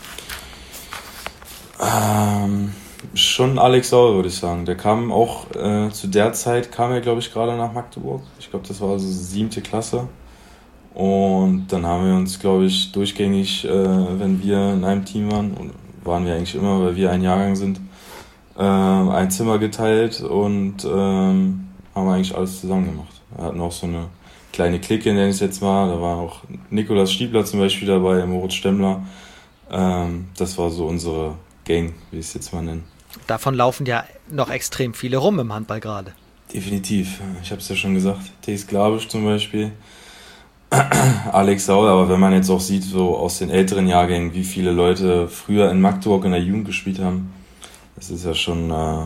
Ähm, schon Alex Saul, würde ich sagen. Der kam auch, äh, zu der Zeit kam er, glaube ich, gerade nach Magdeburg. Ich glaube, das war also siebte Klasse. Und dann haben wir uns, glaube ich, durchgängig, äh, wenn wir in einem Team waren, und waren wir eigentlich immer, weil wir ein Jahrgang sind, Ähm, ein Zimmer geteilt und ähm, haben eigentlich alles zusammen gemacht. Wir hatten auch so eine kleine Clique, nenne ich es jetzt mal. Da war auch Nikolaus Stiebler zum Beispiel dabei, Moritz Stemmler. Ähm, das war so unsere Gang, wie ich es jetzt mal nenne. Davon laufen ja noch extrem viele rum im Handball gerade. Definitiv. Ich habe es ja schon gesagt. Thees Glabisch zum Beispiel. Alex Saul, aber wenn man jetzt auch sieht, so aus den älteren Jahrgängen, wie viele Leute früher in Magdeburg in der Jugend gespielt haben, das ist ja schon, äh,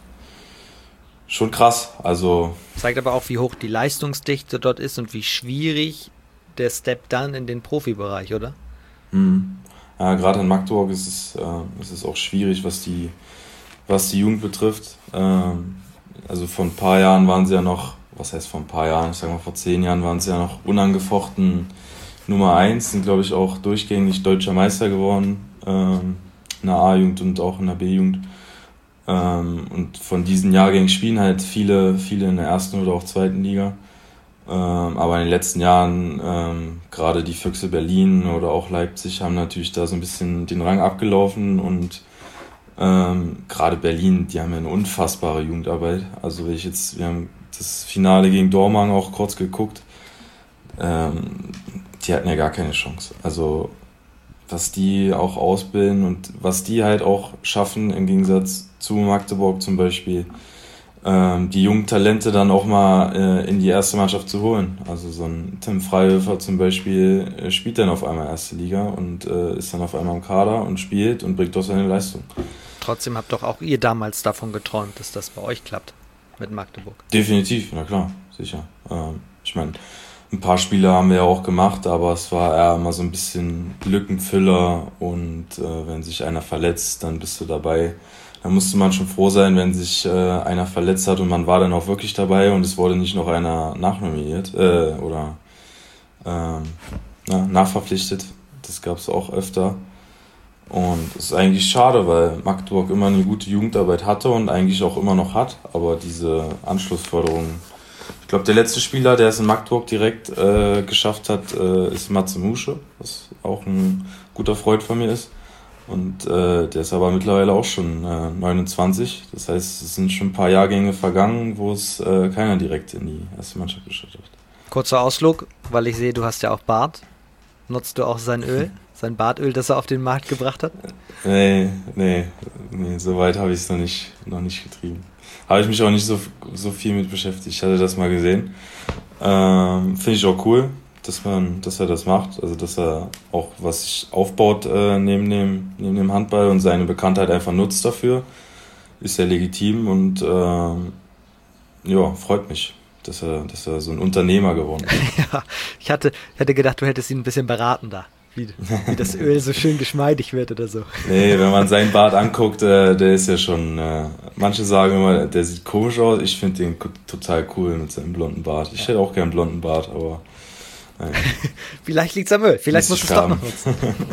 schon krass. Also zeigt aber auch, wie hoch die Leistungsdichte dort ist und wie schwierig der Step dann in den Profibereich, oder? Mhm. Ja, gerade in Magdeburg ist es, äh, ist es auch schwierig, was die, was die Jugend betrifft. Ähm, also vor ein paar Jahren waren sie ja noch, was heißt vor ein paar Jahren, ich sag mal vor zehn Jahren waren sie ja noch unangefochten Nummer eins, sind glaube ich auch durchgängig deutscher Meister geworden, ähm, in der A-Jugend und auch in der B-Jugend. Ähm, und von diesen Jahrgängen spielen halt viele, viele in der ersten oder auch zweiten Liga. Ähm, aber in den letzten Jahren, ähm, gerade die Füchse Berlin oder auch Leipzig haben natürlich da so ein bisschen den Rang abgelaufen und ähm, gerade Berlin, die haben ja eine unfassbare Jugendarbeit. Also wenn ich jetzt, wir haben das Finale gegen Dormagen auch kurz geguckt, ähm, die hatten ja gar keine Chance. Also was die auch ausbilden und was die halt auch schaffen, im Gegensatz zu Magdeburg zum Beispiel, ähm, die jungen Talente dann auch mal äh, in die erste Mannschaft zu holen. Also so ein Tim Freihöfer zum Beispiel äh, spielt dann auf einmal erste Liga und äh, ist dann auf einmal im Kader und spielt und bringt doch seine Leistung. Trotzdem habt doch auch ihr damals davon geträumt, dass das bei euch klappt mit Magdeburg. Definitiv, na klar, sicher. Ähm, ich meine, ein paar Spiele haben wir ja auch gemacht, aber es war eher immer so ein bisschen Lückenfüller und äh, wenn sich einer verletzt, dann bist du dabei. Da musste man schon froh sein, wenn sich äh, einer verletzt hat und man war dann auch wirklich dabei und es wurde nicht noch einer nachnominiert äh, oder ähm, na, nachverpflichtet. Das gab es auch öfter. Und es ist eigentlich schade, weil Magdeburg immer eine gute Jugendarbeit hatte und eigentlich auch immer noch hat, aber diese Anschlussförderung, ich glaube, der letzte Spieler, der es in Magdeburg direkt äh, geschafft hat, äh, ist Matze Musche, was auch ein guter Freund von mir ist. Und äh, der ist aber mittlerweile auch schon äh, neunundzwanzig. Das heißt, es sind schon ein paar Jahrgänge vergangen, wo es äh, keiner direkt in die erste Mannschaft geschafft hat. Kurzer Ausflug, weil ich sehe, du hast ja auch Bart. Nutzt du auch sein Öl, sein Bartöl, das er auf den Markt gebracht hat? Nee, nee, nee, so weit habe ich es noch nicht, noch nicht getrieben. Habe ich mich auch nicht so, so viel mit beschäftigt. Ich hatte das mal gesehen. Ähm, Finde ich auch cool, dass man, dass er das macht, also dass er auch was sich aufbaut äh, neben dem, neben dem Handball und seine Bekanntheit einfach nutzt dafür. Ist ja legitim und ähm, ja, freut mich, dass er, dass er so ein Unternehmer geworden ist. Ja, ich hatte, hätte gedacht, du hättest ihn ein bisschen beraten da, wie, wie das Öl so schön geschmeidig wird oder so. Nee, wenn man seinen Bart anguckt, äh, der ist ja schon, äh, manche sagen immer, der sieht komisch aus, ich finde den total cool mit seinem blonden Bart. Ich hätte auch gern einen blonden Bart, aber naja. Vielleicht liegt's am Öl, vielleicht musst du es doch noch nutzen.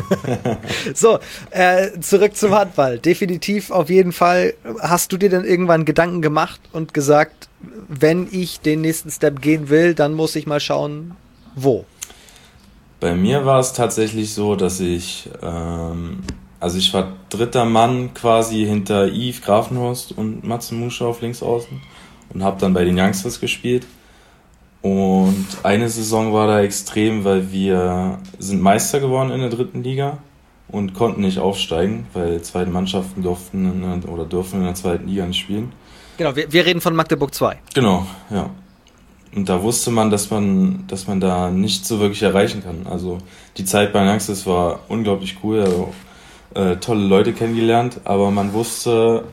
So, äh, zurück zum Handball. Definitiv auf jeden Fall. Hast du dir dann irgendwann Gedanken gemacht und gesagt, wenn ich den nächsten Step gehen will, dann muss ich mal schauen, wo? Bei mir war es tatsächlich so, dass ich, ähm, also ich war dritter Mann quasi hinter Yves Grafenhorst und Matze Musche auf links außen und habe dann bei den Youngsters gespielt. Und eine Saison war da extrem, weil wir sind Meister geworden in der dritten Liga und konnten nicht aufsteigen, weil zweite Mannschaften durften in der, oder dürfen in der zweiten Liga nicht spielen. Genau, wir, wir reden von Magdeburg zwei. Genau, ja. Und da wusste man, dass man, dass man da nicht so wirklich erreichen kann. Also die Zeit bei Youngsters war unglaublich cool, also äh, tolle Leute kennengelernt, aber man wusste,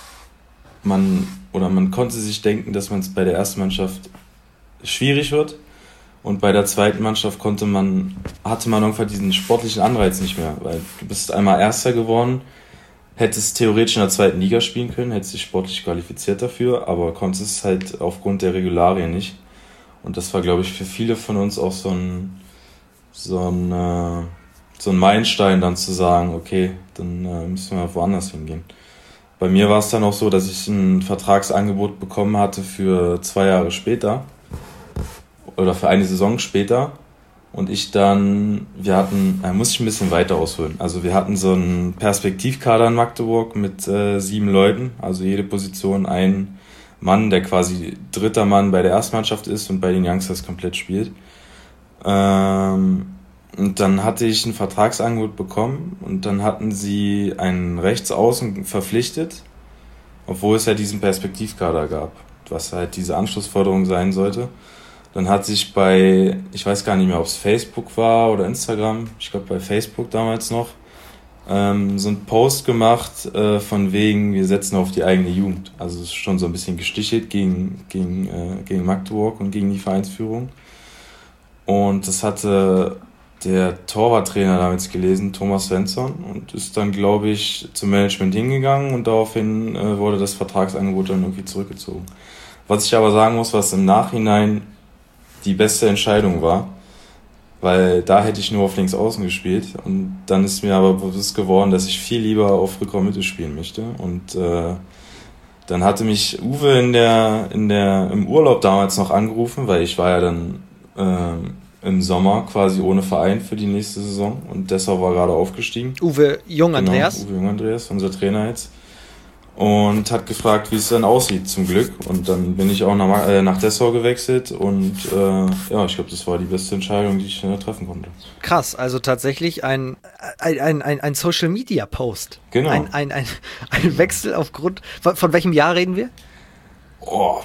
man oder man konnte sich denken, dass man es bei der ersten Mannschaft schwierig wird und bei der zweiten Mannschaft konnte man, hatte man irgendwann diesen sportlichen Anreiz nicht mehr, weil du bist einmal Erster geworden, hättest theoretisch in der zweiten Liga spielen können, hättest dich sportlich qualifiziert dafür, aber konntest es halt aufgrund der Regularien nicht. Und das war, glaube ich, für viele von uns auch so ein so ein, äh, so ein Meilenstein, dann zu sagen, okay, dann äh, müssen wir woanders hingehen. Bei mir war es dann auch so, dass ich ein Vertragsangebot bekommen hatte für zwei Jahre später oder für eine Saison später und ich dann, wir hatten, da muss ich ein bisschen weiter ausholen, also wir hatten so einen Perspektivkader in Magdeburg mit äh, sieben Leuten, also jede Position ein Mann, der quasi dritter Mann bei der Erstmannschaft ist und bei den Youngsters komplett spielt. Ähm, und dann hatte ich ein Vertragsangebot bekommen und dann hatten sie einen Rechtsaußen verpflichtet, obwohl es ja diesen Perspektivkader gab, was halt diese Anschlussförderung sein sollte. Dann hat sich bei, ich weiß gar nicht mehr, ob es Facebook war oder Instagram, ich glaube bei Facebook damals noch, ähm, so ein Post gemacht äh, von wegen, wir setzen auf die eigene Jugend. Also es ist schon so ein bisschen gestichelt gegen, gegen, äh, gegen Magdeburg und gegen die Vereinsführung. Und das hatte der Torwarttrainer damals gelesen, Thomas Svensson, und ist dann, glaube ich, zum Management hingegangen und daraufhin äh, wurde das Vertragsangebot dann irgendwie zurückgezogen. Was ich aber sagen muss, was im Nachhinein die beste Entscheidung war, weil da hätte ich nur auf links außen gespielt und dann ist mir aber bewusst geworden, dass ich viel lieber auf Rückraum-Mitte spielen möchte und äh, dann hatte mich Uwe in der, in der, im Urlaub damals noch angerufen, weil ich war ja dann äh, im Sommer quasi ohne Verein für die nächste Saison und deshalb war gerade aufgestiegen. Uwe Jung-Andreas? Genau, Uwe Jung-Andreas, unser Trainer jetzt. Und hat gefragt, wie es dann aussieht, zum Glück. Und dann bin ich auch nach, äh, nach Dessau gewechselt und äh, ja, ich glaube, das war die beste Entscheidung, die ich äh, treffen konnte. Krass, also tatsächlich ein, ein, ein, ein Social-Media-Post. Genau. Ein, ein, ein, ein Wechsel aufgrund, von, von welchem Jahr reden wir? Oh,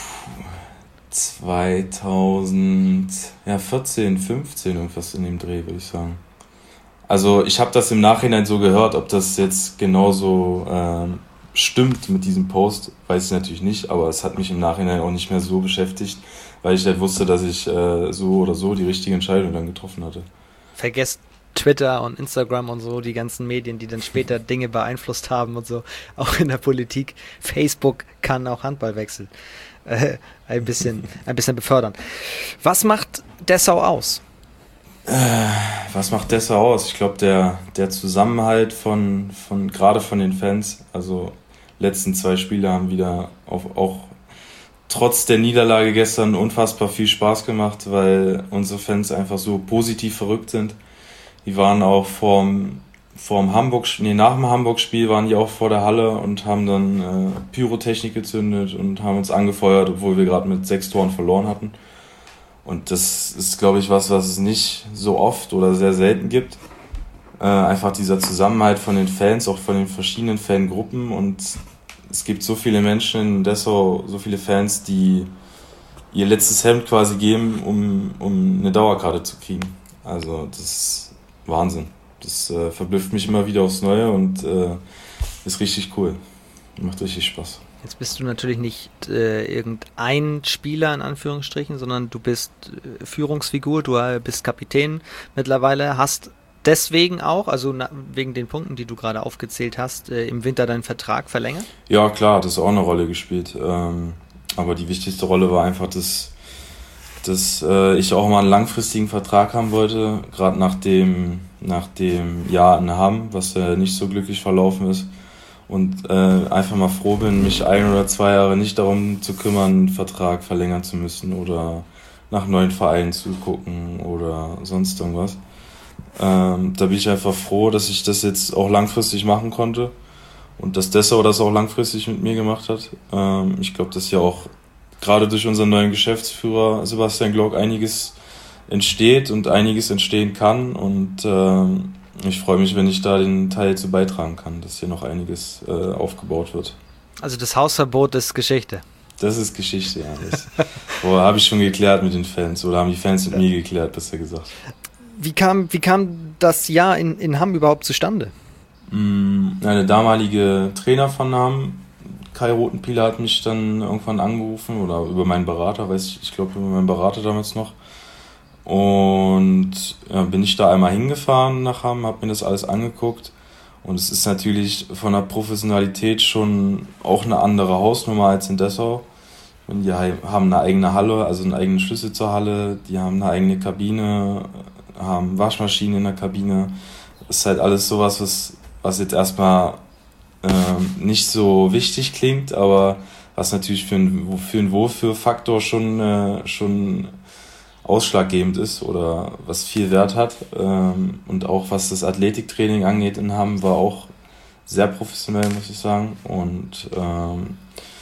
zweitausendvierzehn, fünfzehn, irgendwas in dem Dreh, würde ich sagen. Also ich habe das im Nachhinein so gehört, ob das jetzt genauso ähm, stimmt mit diesem Post, weiß ich natürlich nicht, aber es hat mich im Nachhinein auch nicht mehr so beschäftigt, weil ich halt wusste, dass ich äh, so oder so die richtige Entscheidung dann getroffen hatte. Vergesst Twitter und Instagram und so, die ganzen Medien, die dann später Dinge beeinflusst haben und so, auch in der Politik. Facebook kann auch Handball wechseln. Äh, ein bisschen, ein bisschen befördern. Was macht Dessau aus? Äh, was macht Dessau aus? Ich glaube, der, der Zusammenhalt von, von gerade von den Fans, also letzten zwei Spiele haben wieder auf, auch trotz der Niederlage gestern unfassbar viel Spaß gemacht, weil unsere Fans einfach so positiv verrückt sind. Die waren auch vorm, vorm Hamburg, nee, nach dem Hamburg-Spiel waren die auch vor der Halle und haben dann äh, Pyrotechnik gezündet und haben uns angefeuert, obwohl wir gerade mit sechs Toren verloren hatten. Und das ist, glaube ich, was, was es nicht so oft oder sehr selten gibt. Äh, einfach dieser Zusammenhalt von den Fans, auch von den verschiedenen Fangruppen. Und es gibt so viele Menschen in Dessau, so viele Fans, die ihr letztes Hemd quasi geben, um, um eine Dauerkarte zu kriegen. Also das ist Wahnsinn. Das äh, verblüfft mich immer wieder aufs Neue und äh, ist richtig cool. Macht richtig Spaß. Jetzt bist du natürlich nicht äh, irgendein Spieler in Anführungsstrichen, sondern du bist äh, Führungsfigur, du äh, bist Kapitän mittlerweile, hast deswegen auch, also na, wegen den Punkten, die du gerade aufgezählt hast, äh, im Winter deinen Vertrag verlängert? Ja, klar, das hat auch eine Rolle gespielt. Ähm, aber die wichtigste Rolle war einfach, dass, dass äh, ich auch mal einen langfristigen Vertrag haben wollte, gerade nach dem, nach dem Jahr in Hamm, was äh, nicht so glücklich verlaufen ist. Und äh, einfach mal froh bin, mich ein oder zwei Jahre nicht darum zu kümmern, einen Vertrag verlängern zu müssen oder nach neuen Vereinen zu gucken oder sonst irgendwas. Ähm, da bin ich einfach froh, dass ich das jetzt auch langfristig machen konnte und dass Dessau das auch langfristig mit mir gemacht hat. Ähm, ich glaube, dass ja auch gerade durch unseren neuen Geschäftsführer Sebastian Glock einiges entsteht und einiges entstehen kann und ähm, ich freue mich, wenn ich da den Teil zu beitragen kann, dass hier noch einiges äh, aufgebaut wird. Also das Hausverbot ist Geschichte. Das ist Geschichte, ja. Das habe ich schon geklärt mit den Fans oder haben die Fans mit ja. mir geklärt, besser gesagt. Wie kam, wie kam das Jahr in, in Hamm überhaupt zustande? Eine damalige Trainer von Hamm, Kai Rotenpieler, hat mich dann irgendwann angerufen oder über meinen Berater, weiß ich, ich glaube über meinen Berater damals noch. Und ja, bin ich da einmal hingefahren nach Hamm, habe mir das alles angeguckt und es ist natürlich von der Professionalität schon auch eine andere Hausnummer als in Dessau. Und die haben eine eigene Halle, also einen eigenen Schlüssel zur Halle, die haben eine eigene Kabine, haben Waschmaschinen in der Kabine. Das ist halt alles sowas, was, was jetzt erstmal ähm, nicht so wichtig klingt, aber was natürlich für einen, für einen Wohlfühlfaktor schon, äh, schon ausschlaggebend ist oder was viel Wert hat. Ähm, und auch was das Athletiktraining angeht in Hamm, war auch sehr professionell, muss ich sagen. Und ähm,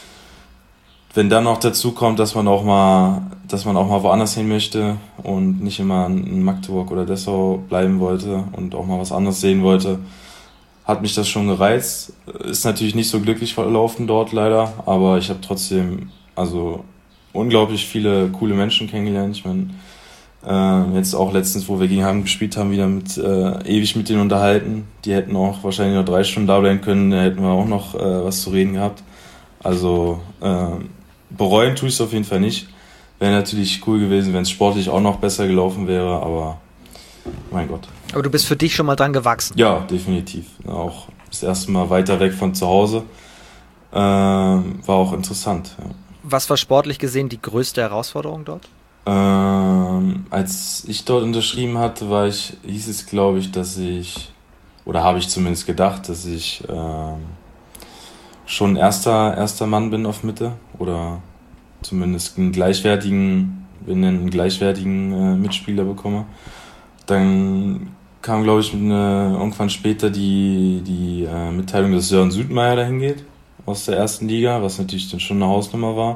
wenn dann noch dazu kommt, dass man auch mal, dass man auch mal woanders hin möchte und nicht immer in Magdeburg oder Dessau bleiben wollte und auch mal was anderes sehen wollte, hat mich das schon gereizt. Ist natürlich nicht so glücklich verlaufen dort leider, aber ich habe trotzdem, also unglaublich viele coole Menschen kennengelernt. Ich meine, äh, jetzt auch letztens, wo wir gegen Hamm gespielt haben, wieder mit äh, ewig mit denen unterhalten. Die hätten auch wahrscheinlich noch drei Stunden da bleiben können, da hätten wir auch noch äh, was zu reden gehabt. Also äh, bereuen tue ich es auf jeden Fall nicht. Wäre natürlich cool gewesen, wenn es sportlich auch noch besser gelaufen wäre, aber mein Gott. Aber du bist für dich schon mal dran gewachsen? Ja, definitiv. Auch das erste Mal weiter weg von zu Hause. Äh, war auch interessant, ja. Was war sportlich gesehen die größte Herausforderung dort? Ähm, als ich dort unterschrieben hatte, war ich, hieß es, glaube ich, dass ich, oder habe ich zumindest gedacht, dass ich ähm, schon erster, erster Mann bin auf Mitte oder zumindest einen gleichwertigen, wenn einen gleichwertigen äh, Mitspieler bekomme. Dann kam, glaube ich, eine, irgendwann später die, die äh, Mitteilung, dass Sören Südmeier dahin geht aus der ersten Liga, was natürlich dann schon eine Hausnummer war.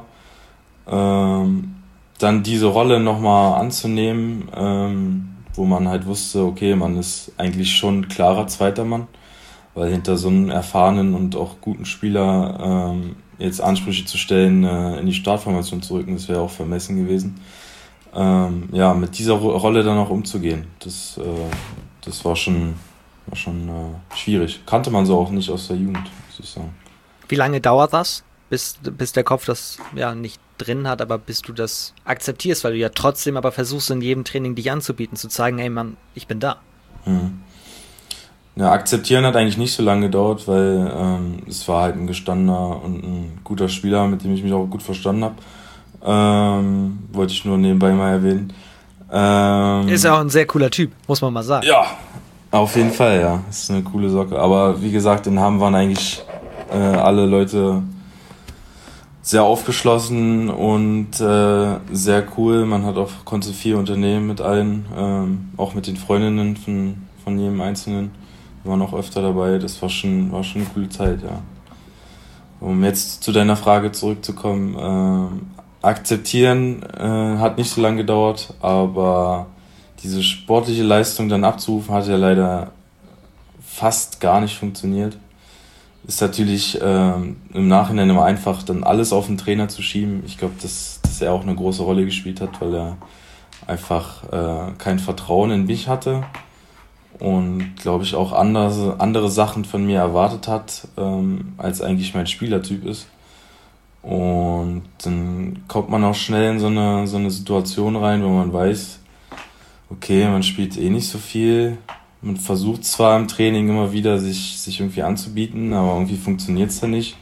Ähm, dann diese Rolle nochmal anzunehmen, ähm, wo man halt wusste, okay, man ist eigentlich schon klarer zweiter Mann, weil hinter so einem erfahrenen und auch guten Spieler ähm, jetzt Ansprüche zu stellen, äh, in die Startformation zu rücken, das wäre auch vermessen gewesen. Ähm, ja, mit dieser Ro- Rolle dann auch umzugehen, das, äh, das war schon, war schon äh, schwierig. Kannte man so auch nicht aus der Jugend, muss ich sagen. Wie lange dauert das, bis, bis der Kopf das ja nicht drin hat, aber bis du das akzeptierst, weil du ja trotzdem aber versuchst, in jedem Training dich anzubieten, zu zeigen, ey Mann, ich bin da. Mhm. Ja, akzeptieren hat eigentlich nicht so lange gedauert, weil ähm, es war halt ein gestandener und ein guter Spieler, mit dem ich mich auch gut verstanden habe. Ähm, wollte ich nur nebenbei mal erwähnen. Ähm, ist ja auch ein sehr cooler Typ, muss man mal sagen. Ja, auf jeden Fall, ja. Ist eine coole Socke. Aber wie gesagt, in Hamm waren eigentlich äh, alle Leute sehr aufgeschlossen und äh, sehr cool. Man hat auch, konnte viel unternehmen mit allen, ähm, auch mit den Freundinnen von, von jedem Einzelnen. Wir waren auch öfter dabei. Das war schon, war schon eine coole Zeit, ja. Um jetzt zu deiner Frage zurückzukommen, äh, akzeptieren äh, hat nicht so lange gedauert, aber diese sportliche Leistung dann abzurufen, hat ja leider fast gar nicht funktioniert. Ist natürlich äh, im Nachhinein immer einfach, dann alles auf den Trainer zu schieben. Ich glaube, das, das dass er auch eine große Rolle gespielt hat, weil er einfach äh, kein Vertrauen in mich hatte und, glaube ich, auch andere, andere Sachen von mir erwartet hat, ähm, als eigentlich mein Spielertyp ist. Und dann kommt man auch schnell in so eine, so eine Situation rein, wo man weiß, okay, man spielt eh nicht so viel. Man versucht zwar im Training immer wieder, sich, sich irgendwie anzubieten, aber irgendwie funktioniert es dann nicht.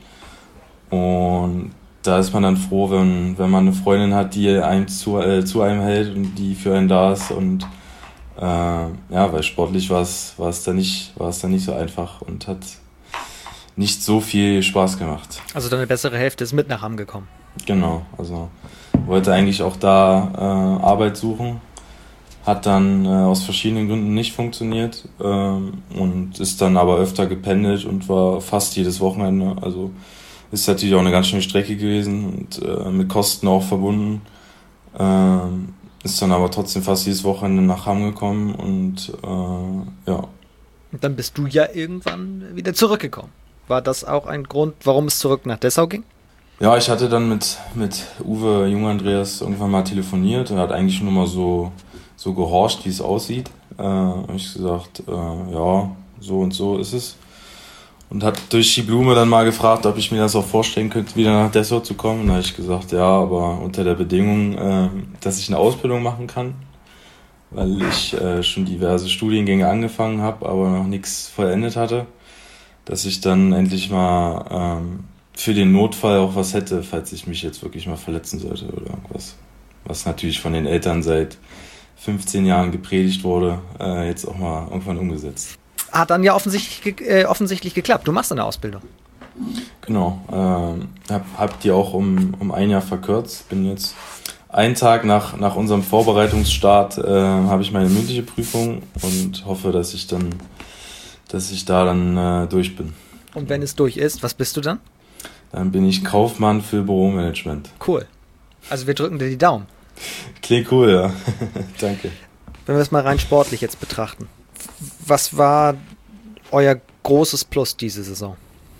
Und da ist man dann froh, wenn, wenn man eine Freundin hat, die einem zu, äh, zu einem hält und die für einen da ist. Und äh, ja, weil sportlich war es, war es dann nicht, war es dann nicht so einfach und hat nicht so viel Spaß gemacht. Also deine bessere Hälfte ist mit nach Hamm gekommen. Genau, also wollte eigentlich auch da äh, Arbeit suchen, hat dann äh, aus verschiedenen Gründen nicht funktioniert ähm, und ist dann aber öfter gependelt und war fast jedes Wochenende, also ist natürlich auch eine ganz schöne Strecke gewesen und äh, mit Kosten auch verbunden, ähm, ist dann aber trotzdem fast jedes Wochenende nach Hamm gekommen und äh, ja. Und dann bist du ja irgendwann wieder zurückgekommen. War das auch ein Grund, warum es zurück nach Dessau ging? Ja, ich hatte dann mit, mit Uwe Jung-Andreas irgendwann mal telefoniert und hat eigentlich nur mal so, so gehorcht, wie es aussieht. Äh, habe ich gesagt, äh, ja, so und so ist es. Und hat durch die Blume dann mal gefragt, ob ich mir das auch vorstellen könnte, wieder nach Dessau zu kommen. Und da habe ich gesagt, ja, aber unter der Bedingung, äh, dass ich eine Ausbildung machen kann, weil ich äh, schon diverse Studiengänge angefangen habe, aber noch nichts vollendet hatte. Dass ich dann endlich mal ähm, für den Notfall auch was hätte, falls ich mich jetzt wirklich mal verletzen sollte oder irgendwas. Was natürlich von den Eltern seit fünfzehn Jahren gepredigt wurde, äh, jetzt auch mal irgendwann umgesetzt. Hat dann ja offensichtlich, äh, offensichtlich geklappt. Du machst eine Ausbildung. Genau. Ähm, hab, hab die auch um, um ein Jahr verkürzt. Bin jetzt einen Tag nach, nach unserem Vorbereitungsstart äh, habe ich meine mündliche Prüfung und hoffe, dass ich dann dass ich da dann äh, durch bin. Und wenn es durch ist, was bist du dann? Dann bin ich Kaufmann für Büromanagement. Cool. Also wir drücken dir die Daumen. Klingt cool, ja. Danke. Wenn wir es mal rein sportlich jetzt betrachten. Was war euer großes Plus diese Saison?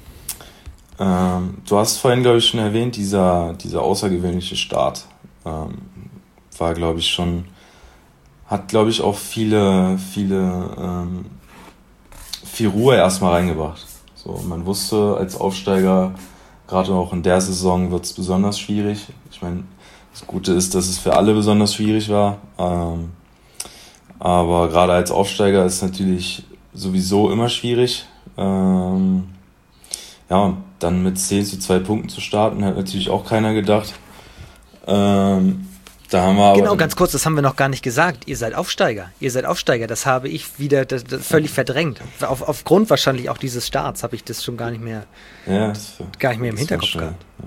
Ähm, du hast vorhin, glaube ich, schon erwähnt, dieser, dieser außergewöhnliche Start ähm, war, glaube ich, schon, hat, glaube ich, auch viele, viele ähm, viel Ruhe erstmal reingebracht. So, man wusste als Aufsteiger, gerade auch in der Saison wird es besonders schwierig. Ich meine, das Gute ist, dass es für alle besonders schwierig war. Ähm, aber gerade als Aufsteiger ist es natürlich sowieso immer schwierig. Ähm, ja, dann mit zehn zu zwei Punkten zu starten, hat natürlich auch keiner gedacht. Ähm, Da haben wir aber genau, ganz kurz, das haben wir noch gar nicht gesagt. Ihr seid Aufsteiger. Ihr seid Aufsteiger. Das habe ich wieder das, das völlig verdrängt. Auf, aufgrund wahrscheinlich auch dieses Starts habe ich das schon gar nicht mehr, ja, das, gar nicht mehr im Hinterkopf gehabt. Ja.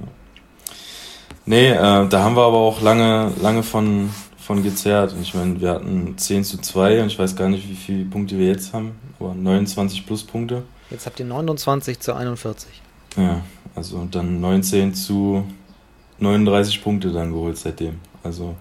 Nee, äh, da haben wir aber auch lange, lange von, von gezerrt. Ich meine, wir hatten zehn zu zwei und ich weiß gar nicht, wie viele Punkte wir jetzt haben, aber neunundzwanzig Pluspunkte. Jetzt habt ihr neunundzwanzig zu einundvierzig. Ja, also dann neunzehn zu neununddreißig Punkte dann geholt seitdem. Also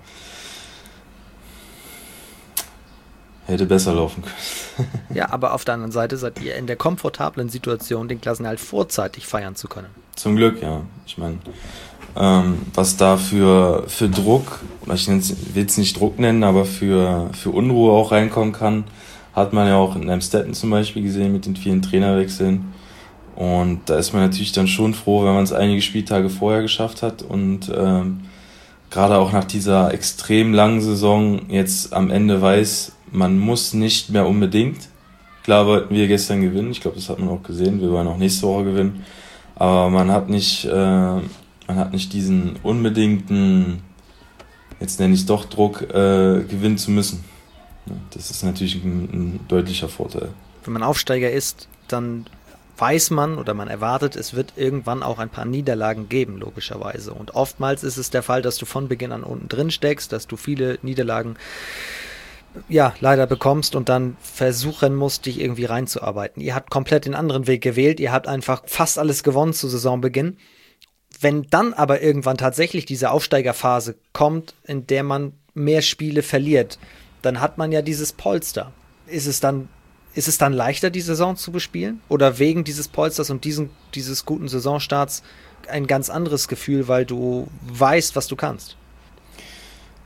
hätte besser laufen können. Ja, aber auf der anderen Seite seid ihr in der komfortablen Situation, den Klassenerhalt vorzeitig feiern zu können. Zum Glück, ja. Ich meine, ähm, was da für, für Druck, ich will es nicht Druck nennen, aber für, für Unruhe auch reinkommen kann, hat man ja auch in Amstetten zum Beispiel gesehen mit den vielen Trainerwechseln. Und da ist man natürlich dann schon froh, wenn man es einige Spieltage vorher geschafft hat und ähm, gerade auch nach dieser extrem langen Saison jetzt am Ende weiß, man muss nicht mehr unbedingt. Klar wollten wir gestern gewinnen, ich glaube, das hat man auch gesehen, wir wollen auch nächste Woche gewinnen, aber man hat nicht, äh, man hat nicht diesen unbedingten, jetzt nenne ich es doch Druck, äh, gewinnen zu müssen. Das ist natürlich ein, ein deutlicher Vorteil. Wenn man Aufsteiger ist, dann weiß man oder man erwartet, es wird irgendwann auch ein paar Niederlagen geben, logischerweise. Und oftmals ist es der Fall, dass du von Beginn an unten drin steckst, dass du viele Niederlagen ja leider bekommst und dann versuchen musst, dich irgendwie reinzuarbeiten. Ihr habt komplett den anderen Weg gewählt, ihr habt einfach fast alles gewonnen zu Saisonbeginn. Wenn dann aber irgendwann tatsächlich diese Aufsteigerphase kommt, in der man mehr Spiele verliert, dann hat man ja dieses Polster. Ist es dann Ist es dann leichter, die Saison zu bespielen? Oder wegen dieses Polsters und diesen, dieses guten Saisonstarts ein ganz anderes Gefühl, weil du weißt, was du kannst?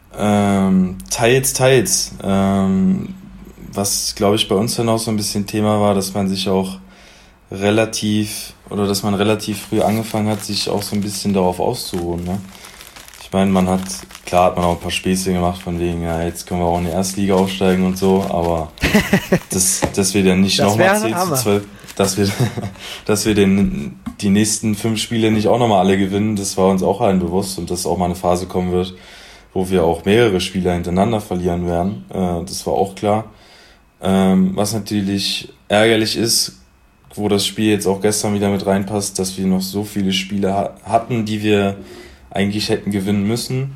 Ähm, teils, teils. Ähm, was, glaube ich, bei uns dann auch so ein bisschen Thema war, dass man sich auch relativ, oder dass man relativ früh angefangen hat, sich auch so ein bisschen darauf auszuruhen, ne? Ich meine, man hat, klar hat man auch ein paar Späße gemacht, von wegen, ja, jetzt können wir auch in die erste Liga aufsteigen und so, aber das, dass wir dann nicht nochmal zehn zu zwölf, dass wir, dass wir den, die nächsten fünf Spiele nicht auch nochmal alle gewinnen, das war uns auch allen bewusst und dass auch mal eine Phase kommen wird, wo wir auch mehrere Spiele hintereinander verlieren werden, äh, das war auch klar. Ähm, was natürlich ärgerlich ist, wo das Spiel jetzt auch gestern wieder mit reinpasst, dass wir noch so viele Spiele ha- hatten, die wir eigentlich hätten gewinnen müssen.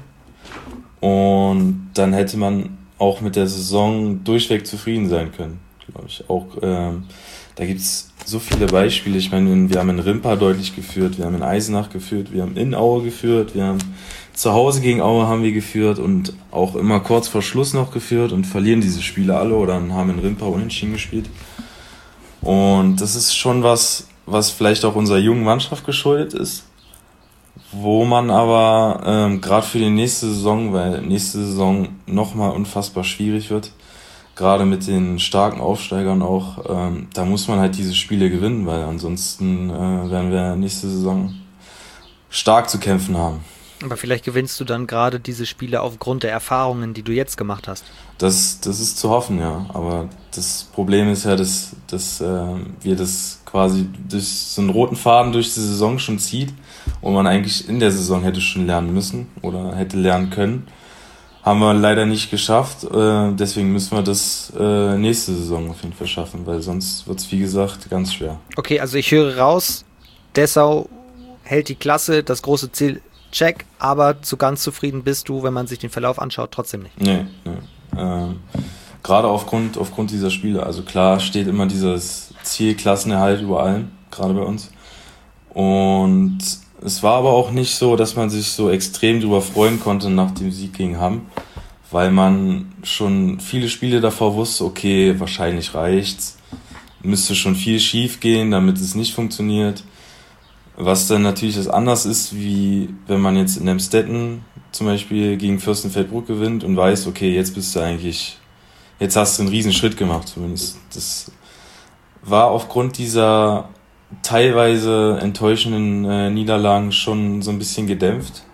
Und dann hätte man auch mit der Saison durchweg zufrieden sein können, glaube ich. Auch ähm, da gibt's so viele Beispiele. Ich meine, wir haben in Rimpa deutlich geführt, wir haben in Eisenach geführt, wir haben in Aue geführt, wir haben zu Hause gegen Aue haben wir geführt und auch immer kurz vor Schluss noch geführt und verlieren diese Spiele alle oder haben in Rimpa unentschieden gespielt. Und das ist schon was, was vielleicht auch unserer jungen Mannschaft geschuldet ist, wo man aber ähm, gerade für die nächste Saison, weil nächste Saison nochmal unfassbar schwierig wird, gerade mit den starken Aufsteigern auch, ähm, da muss man halt diese Spiele gewinnen, weil ansonsten äh, werden wir nächste Saison stark zu kämpfen haben. Aber vielleicht gewinnst du dann gerade diese Spiele aufgrund der Erfahrungen, die du jetzt gemacht hast. Das, das ist zu hoffen, ja. Aber das Problem ist ja, dass, dass äh, wir das quasi durch so einen roten Faden durch die Saison schon zieht und man eigentlich in der Saison hätte schon lernen müssen oder hätte lernen können. Haben wir leider nicht geschafft. Äh, deswegen müssen wir das äh, nächste Saison auf jeden Fall schaffen, weil sonst wird es, wie gesagt, ganz schwer. Okay, also ich höre raus, Dessau hält die Klasse, das große Ziel check, aber so ganz zufrieden bist du, wenn man sich den Verlauf anschaut, trotzdem nicht. Nee, nee. Ähm, gerade aufgrund, aufgrund dieser Spiele. Also klar steht immer dieses Ziel Klassenerhalt über allem, gerade bei uns. Und es war aber auch nicht so, dass man sich so extrem drüber freuen konnte nach dem Sieg gegen Hamm, weil man schon viele Spiele davor wusste, okay, wahrscheinlich reicht's, müsste schon viel schief gehen, damit es nicht funktioniert. Was dann natürlich das anders ist, wie wenn man jetzt in Emstetten zum Beispiel gegen Fürstenfeldbruck gewinnt und weiß, okay, jetzt bist du eigentlich, jetzt hast du einen riesen Schritt gemacht zumindest. Das war aufgrund dieser teilweise enttäuschenden äh, Niederlagen schon so ein bisschen gedämpft.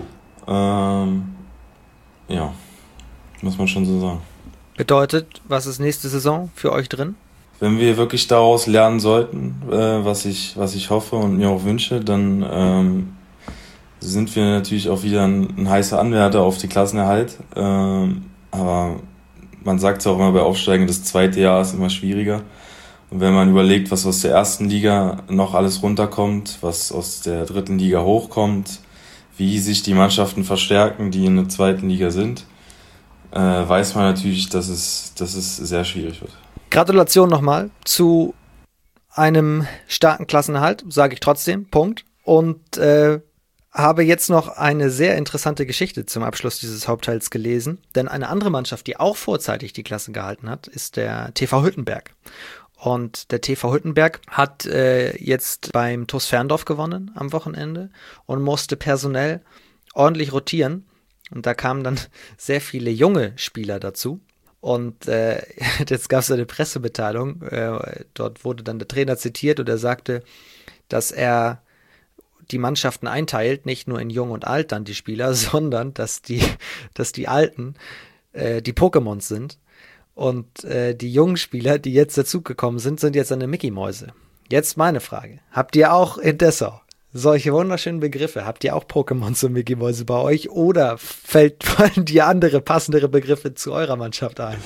Ähm, ja, muss man schon so sagen. Bedeutet, was ist nächste Saison für euch drin? Wenn wir wirklich daraus lernen sollten, äh, was ich was ich hoffe und mir auch wünsche, dann ähm, sind wir natürlich auch wieder ein, ein heißer Anwärter auf die Klassenerhalt. Ähm, aber man sagt es auch immer bei Aufsteigen, das zweite Jahr ist immer schwieriger. Und wenn man überlegt, was aus der ersten Liga noch alles runterkommt, was aus der dritten Liga hochkommt, wie sich die Mannschaften verstärken, die in der zweiten Liga sind, äh, weiß man natürlich, dass es, dass es sehr schwierig wird. Gratulation nochmal zu einem starken Klassenerhalt, sage ich trotzdem, Punkt. Und äh, habe jetzt noch eine sehr interessante Geschichte zum Abschluss dieses Hauptteils gelesen. Denn eine andere Mannschaft, die auch vorzeitig die Klasse gehalten hat, ist der T V Hüttenberg. Und der T V Hüttenberg hat äh, jetzt beim T U S Ferndorf gewonnen am Wochenende und musste personell ordentlich rotieren. Und da kamen dann sehr viele junge Spieler dazu. Und äh, jetzt gab es eine Pressemitteilung, äh, dort wurde dann der Trainer zitiert und er sagte, dass er die Mannschaften einteilt, nicht nur in Jung und Alt dann die Spieler, sondern dass die, dass die Alten äh, die Pokémons sind und äh, die jungen Spieler, die jetzt dazugekommen sind, sind jetzt eine Mickey-Mäuse. Jetzt meine Frage, habt ihr auch in Dessau solche wunderschönen Begriffe? Habt ihr auch Pokémons und Mickey-Mäuse bei euch oder fällt fallen dir andere, passendere Begriffe zu eurer Mannschaft ein?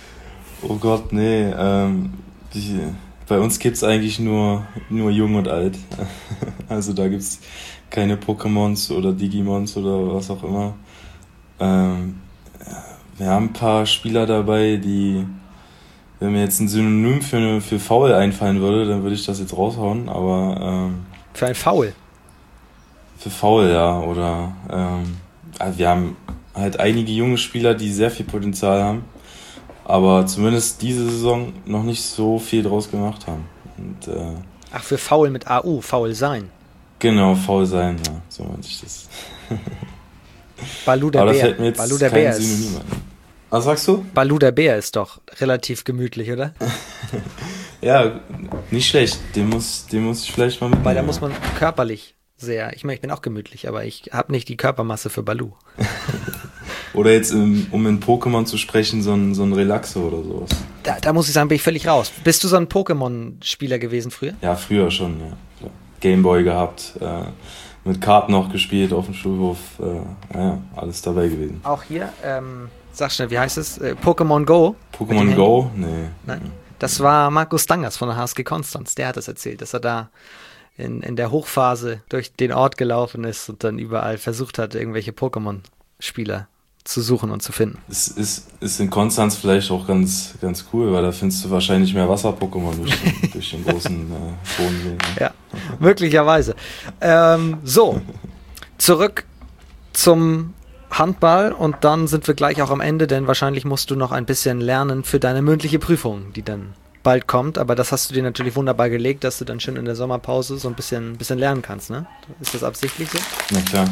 Oh Gott, nee. Ähm, die, bei uns gibt's eigentlich nur, nur Jung und Alt. Also da gibt's keine Pokémons oder Digimons oder was auch immer. Ähm, wir haben ein paar Spieler dabei, die, wenn mir jetzt ein Synonym für, für faul einfallen würde, dann würde ich das jetzt raushauen, aber ähm, für ein Foul? Für faul, ja. Oder ähm, also wir haben halt einige junge Spieler, die sehr viel Potenzial haben, aber zumindest diese Saison noch nicht so viel draus gemacht haben. Und, äh, Ach, für faul mit A U, faul sein. Genau, faul sein, ja, so meinte ich das. Balu der Aber da Bär. fällt mir jetzt Balu der kein Bär Synonym ist, ein. Was sagst du? Balu der Bär ist doch relativ gemütlich, oder? Ja, nicht schlecht. Den muss, den muss ich vielleicht mal mitnehmen. Weil da muss man körperlich sehr, ich meine, ich bin auch gemütlich, aber ich habe nicht die Körpermasse für Balu. Oder jetzt, um, um in Pokémon zu sprechen, so ein, so ein Relaxo oder sowas. Da, da muss ich sagen, bin ich völlig raus. Bist du so ein Pokémon-Spieler gewesen früher? Ja, früher schon, ja. Klar. Gameboy gehabt, äh, mit Karten noch gespielt auf dem Schulhof. Äh, ja, alles dabei gewesen. Auch hier, ähm, sag schnell, wie heißt es? Äh, Pokémon Go? Pokémon Go? Nee. Nein. Das war Markus Dangers von der H S G Konstanz. Der hat das erzählt, dass er da in, in der Hochphase durch den Ort gelaufen ist und dann überall versucht hat, irgendwelche Pokémon-Spieler zu suchen und zu finden. Es ist, ist in Konstanz vielleicht auch ganz, ganz cool, weil da findest du wahrscheinlich mehr Wasser-Pokémon durch, den, durch den großen äh, Bodensee. Ne? Ja, möglicherweise. Ähm, so, zurück zum Handball und dann sind wir gleich auch am Ende, denn wahrscheinlich musst du noch ein bisschen lernen für deine mündliche Prüfung, die dann bald kommt, aber das hast du dir natürlich wunderbar gelegt, dass du dann schön in der Sommerpause so ein bisschen, bisschen lernen kannst, ne? Ist das absichtlich so? Na klar.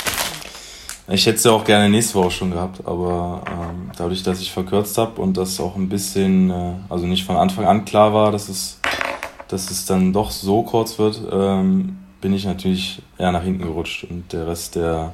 Ich hätte es ja auch gerne nächste Woche schon gehabt, aber ähm, dadurch, dass ich verkürzt habe und das auch ein bisschen, äh, also nicht von Anfang an klar war, dass es, dass es dann doch so kurz wird, ähm, bin ich natürlich eher nach hinten gerutscht und der Rest, der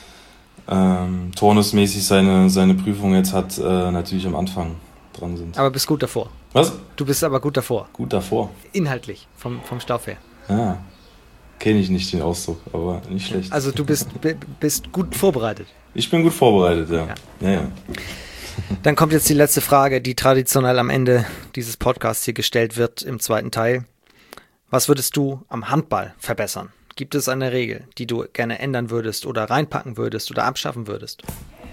ähm, turnusmäßig seine, seine Prüfung jetzt hat, äh, natürlich am Anfang dran sind. Aber bist gut davor. Was? Du bist aber gut davor. Gut davor. Inhaltlich, vom, vom Stoff her. Ja, kenne ich nicht den Ausdruck, aber nicht schlecht. Also du bist, b- bist gut vorbereitet. Ich bin gut vorbereitet, ja. Ja. Ja, ja. Dann kommt jetzt die letzte Frage, die traditionell am Ende dieses Podcasts hier gestellt wird im zweiten Teil. Was würdest du am Handball verbessern? Gibt es eine Regel, die du gerne ändern würdest oder reinpacken würdest oder abschaffen würdest?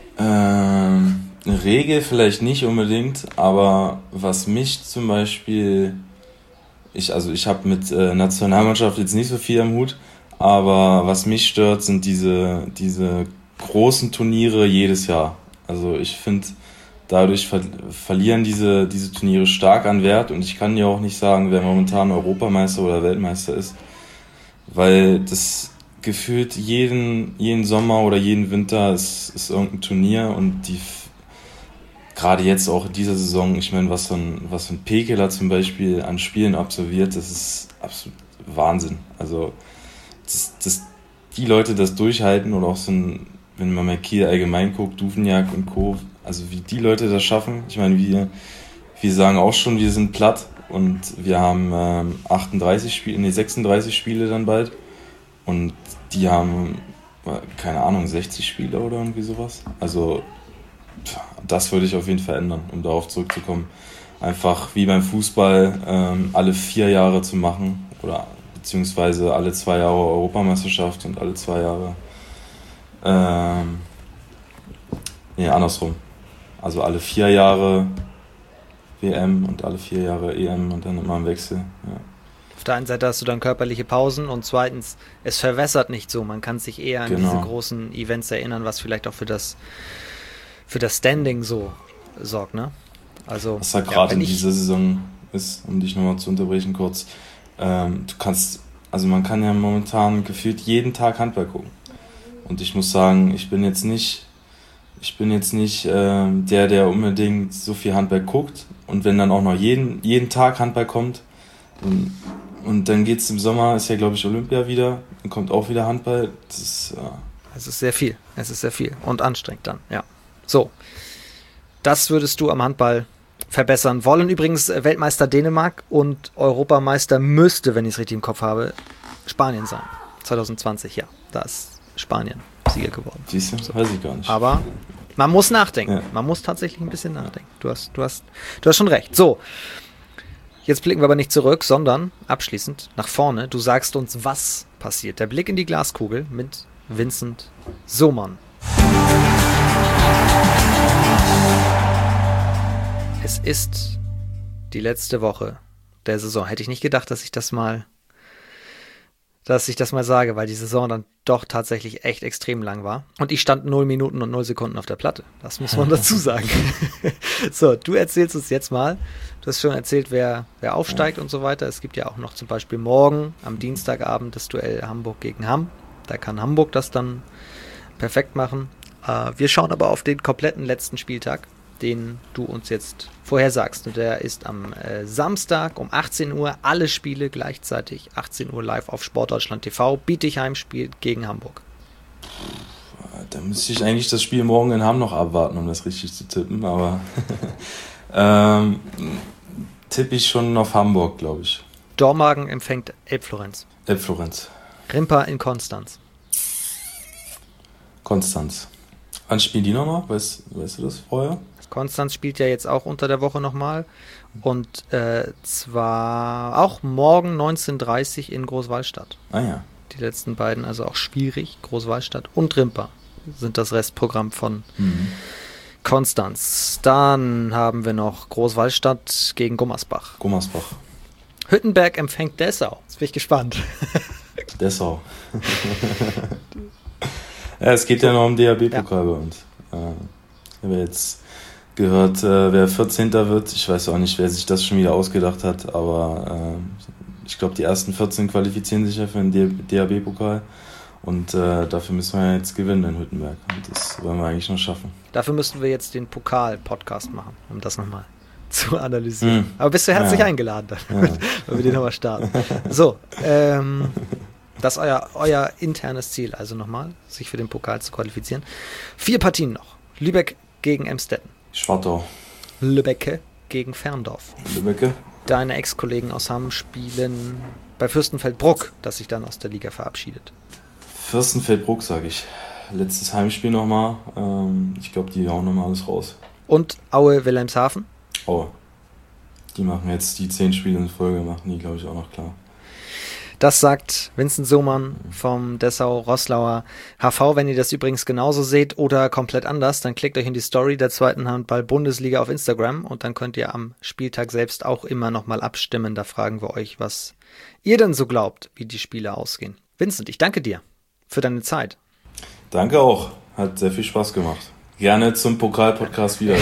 Ähm, eine Regel vielleicht nicht unbedingt, aber was mich zum Beispiel, ich also ich habe mit äh, Nationalmannschaft jetzt nicht so viel am Hut, aber was mich stört, sind diese diese großen Turniere jedes Jahr. Also ich finde, dadurch ver- verlieren diese diese Turniere stark an Wert und ich kann ja auch nicht sagen, wer momentan Europameister oder Weltmeister ist, weil das gefühlt jeden, jeden Sommer oder jeden Winter ist, ist irgendein Turnier und die gerade jetzt auch in dieser Saison, ich meine, was so ein, was so ein Pekeler zum Beispiel an Spielen absolviert, das ist absolut Wahnsinn. Also, das, das, die Leute das durchhalten oder auch so ein, wenn man mal Kiel allgemein guckt, Duvniak und Co., also wie die Leute das schaffen. Ich meine, wir, wir sagen auch schon, wir sind platt und wir haben ähm, achtunddreißig Spiele, nee, sechsunddreißig Spiele dann bald. Und die haben, keine Ahnung, sechzig Spiele oder irgendwie sowas. Also das würde ich auf jeden Fall ändern, um darauf zurückzukommen. Einfach wie beim Fußball ähm, alle vier Jahre zu machen oder beziehungsweise alle zwei Jahre Europameisterschaft und alle zwei Jahre ähm, nee, andersrum. Also alle vier Jahre W M und alle vier Jahre E M und dann immer im Wechsel. Ja. Auf der einen Seite hast du dann körperliche Pausen und zweitens, es verwässert nicht so. Man kann sich eher an Genau. diese großen Events erinnern, was vielleicht auch für das, für das Standing so sorgt, ne? Also, Was da ja, gerade wenn in ich- dieser Saison ist, um dich nochmal zu unterbrechen kurz, ähm, du kannst, also man kann ja momentan gefühlt jeden Tag Handball gucken. Und ich muss sagen, ich bin jetzt nicht, ich bin jetzt nicht ähm, der, der unbedingt so viel Handball guckt. Und wenn dann auch noch jeden, jeden Tag Handball kommt, und, und dann geht's im Sommer, ist ja glaube ich Olympia wieder, dann kommt auch wieder Handball. Das ist, ja, Es ist sehr viel. Es ist sehr viel. Und anstrengend dann, ja. So. Das würdest du am Handball verbessern wollen. Übrigens äh, Weltmeister Dänemark und Europameister müsste, wenn ich es richtig im Kopf habe, Spanien sein. zwanzig zwanzig, ja. Da ist Spanien Sieger geworden. siehst du, weiß ich gar nicht. Aber man muss nachdenken. Ja. Man muss tatsächlich ein bisschen nachdenken. Du hast, du hast, du hast schon recht. So. Jetzt blicken wir aber nicht zurück, sondern abschließend nach vorne. Du sagst uns, was passiert. Der Blick in die Glaskugel mit Vincent Sohmann. Es ist die letzte Woche der Saison. Hätte ich nicht gedacht, dass ich das mal, dass ich das mal sage, weil die Saison dann doch tatsächlich echt extrem lang war. Und ich stand null Minuten und null Sekunden auf der Platte. Das muss man dazu sagen. So, du erzählst uns jetzt mal. Du hast schon erzählt, wer, wer aufsteigt und so weiter. Es gibt ja auch noch zum Beispiel morgen am Dienstagabend das Duell Hamburg gegen Hamm. Da kann Hamburg das dann perfekt machen. Äh, wir schauen aber auf den kompletten letzten Spieltag, den du uns jetzt vorhersagst. Und der ist am äh, Samstag um achtzehn Uhr. Alle Spiele gleichzeitig. achtzehn Uhr live auf Sportdeutschland T V. Bietigheim spielt gegen Hamburg. Da müsste ich eigentlich das Spiel morgen in Hamm noch abwarten, um das richtig zu tippen. Aber ähm, tippe ich schon auf Hamburg, glaube ich. Dormagen empfängt Elbflorenz. Elbflorenz. Rimper in Konstanz. Konstanz. Wann spielen die nochmal? Weißt, weißt du das vorher? Konstanz spielt ja jetzt auch unter der Woche nochmal. Und äh, zwar auch morgen neunzehn Uhr dreißig in Großwallstadt. Ah ja. Die letzten beiden, also auch schwierig. Großwallstadt und Rimper sind das Restprogramm von mhm. Konstanz. Dann haben wir noch Großwallstadt gegen Gummersbach. Gummersbach. Hüttenberg empfängt Dessau. Jetzt bin ich gespannt. Dessau. Ja, es geht ja noch um D H B-Pokal ja. bei uns. Äh, ich habe jetzt gehört, äh, wer vierzehnter wird. Ich weiß auch nicht, wer sich das schon wieder ausgedacht hat, aber äh, ich glaube, die ersten vierzehn qualifizieren sich ja für den D H B-Pokal. Und äh, dafür müssen wir jetzt gewinnen in Hüttenberg. Und das wollen wir eigentlich noch schaffen. Dafür müssten wir jetzt den Pokal-Podcast machen, um das nochmal zu analysieren. Mm. Aber bist du herzlich ja. eingeladen, damit, ja. wenn wir den nochmal starten. So, ähm... das ist euer, euer internes Ziel, also nochmal, sich für den Pokal zu qualifizieren. Vier Partien noch. Lübeck gegen Emstetten. Schwartau. Lübbecke gegen Ferndorf. Lübbecke. Deine Ex-Kollegen aus Hamm spielen bei Fürstenfeldbruck, das sich dann aus der Liga verabschiedet. Fürstenfeldbruck, sage ich. Letztes Heimspiel nochmal. Ähm, ich glaube, die hauen nochmal alles raus. Und Aue-Wilhelmshaven? Aue. Die machen jetzt die zehn Spiele in Folge, machen die, glaube ich, auch noch klar. Das sagt Vincent Sohmann vom Dessau-Roßlauer H V. Wenn ihr das übrigens genauso seht oder komplett anders, dann klickt euch in die Story der zweiten Handball-Bundesliga auf Instagram und dann könnt ihr am Spieltag selbst auch immer nochmal abstimmen. Da fragen wir euch, was ihr denn so glaubt, wie die Spiele ausgehen. Vincent, ich danke dir für deine Zeit. Danke auch. Hat sehr viel Spaß gemacht. Gerne zum Pokal-Podcast wieder.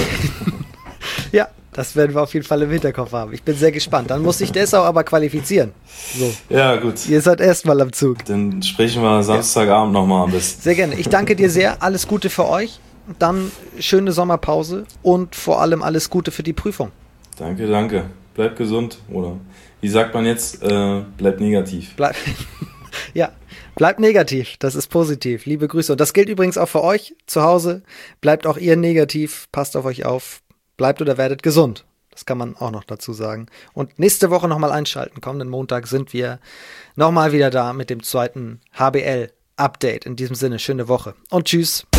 Ja. Das werden wir auf jeden Fall im Hinterkopf haben. Ich bin sehr gespannt. Dann muss sich Dessau aber qualifizieren. So. Ja, gut. Ihr seid erstmal am Zug. Dann sprechen wir Samstagabend ja. nochmal am besten. Sehr gerne. Ich danke dir sehr. Alles Gute für euch. Dann schöne Sommerpause und vor allem alles Gute für die Prüfung. Danke, danke. Bleibt gesund. Oder wie sagt man jetzt? Äh, bleibt negativ. Bleib ja, bleibt negativ. Das ist positiv. Liebe Grüße. Und das gilt übrigens auch für euch zu Hause. Bleibt auch ihr negativ. Passt auf euch auf. Bleibt oder werdet gesund. Das kann man auch noch dazu sagen. Und nächste Woche nochmal einschalten. Kommenden Montag sind wir nochmal wieder da mit dem zweiten H B L-Update. In diesem Sinne, schöne Woche und tschüss.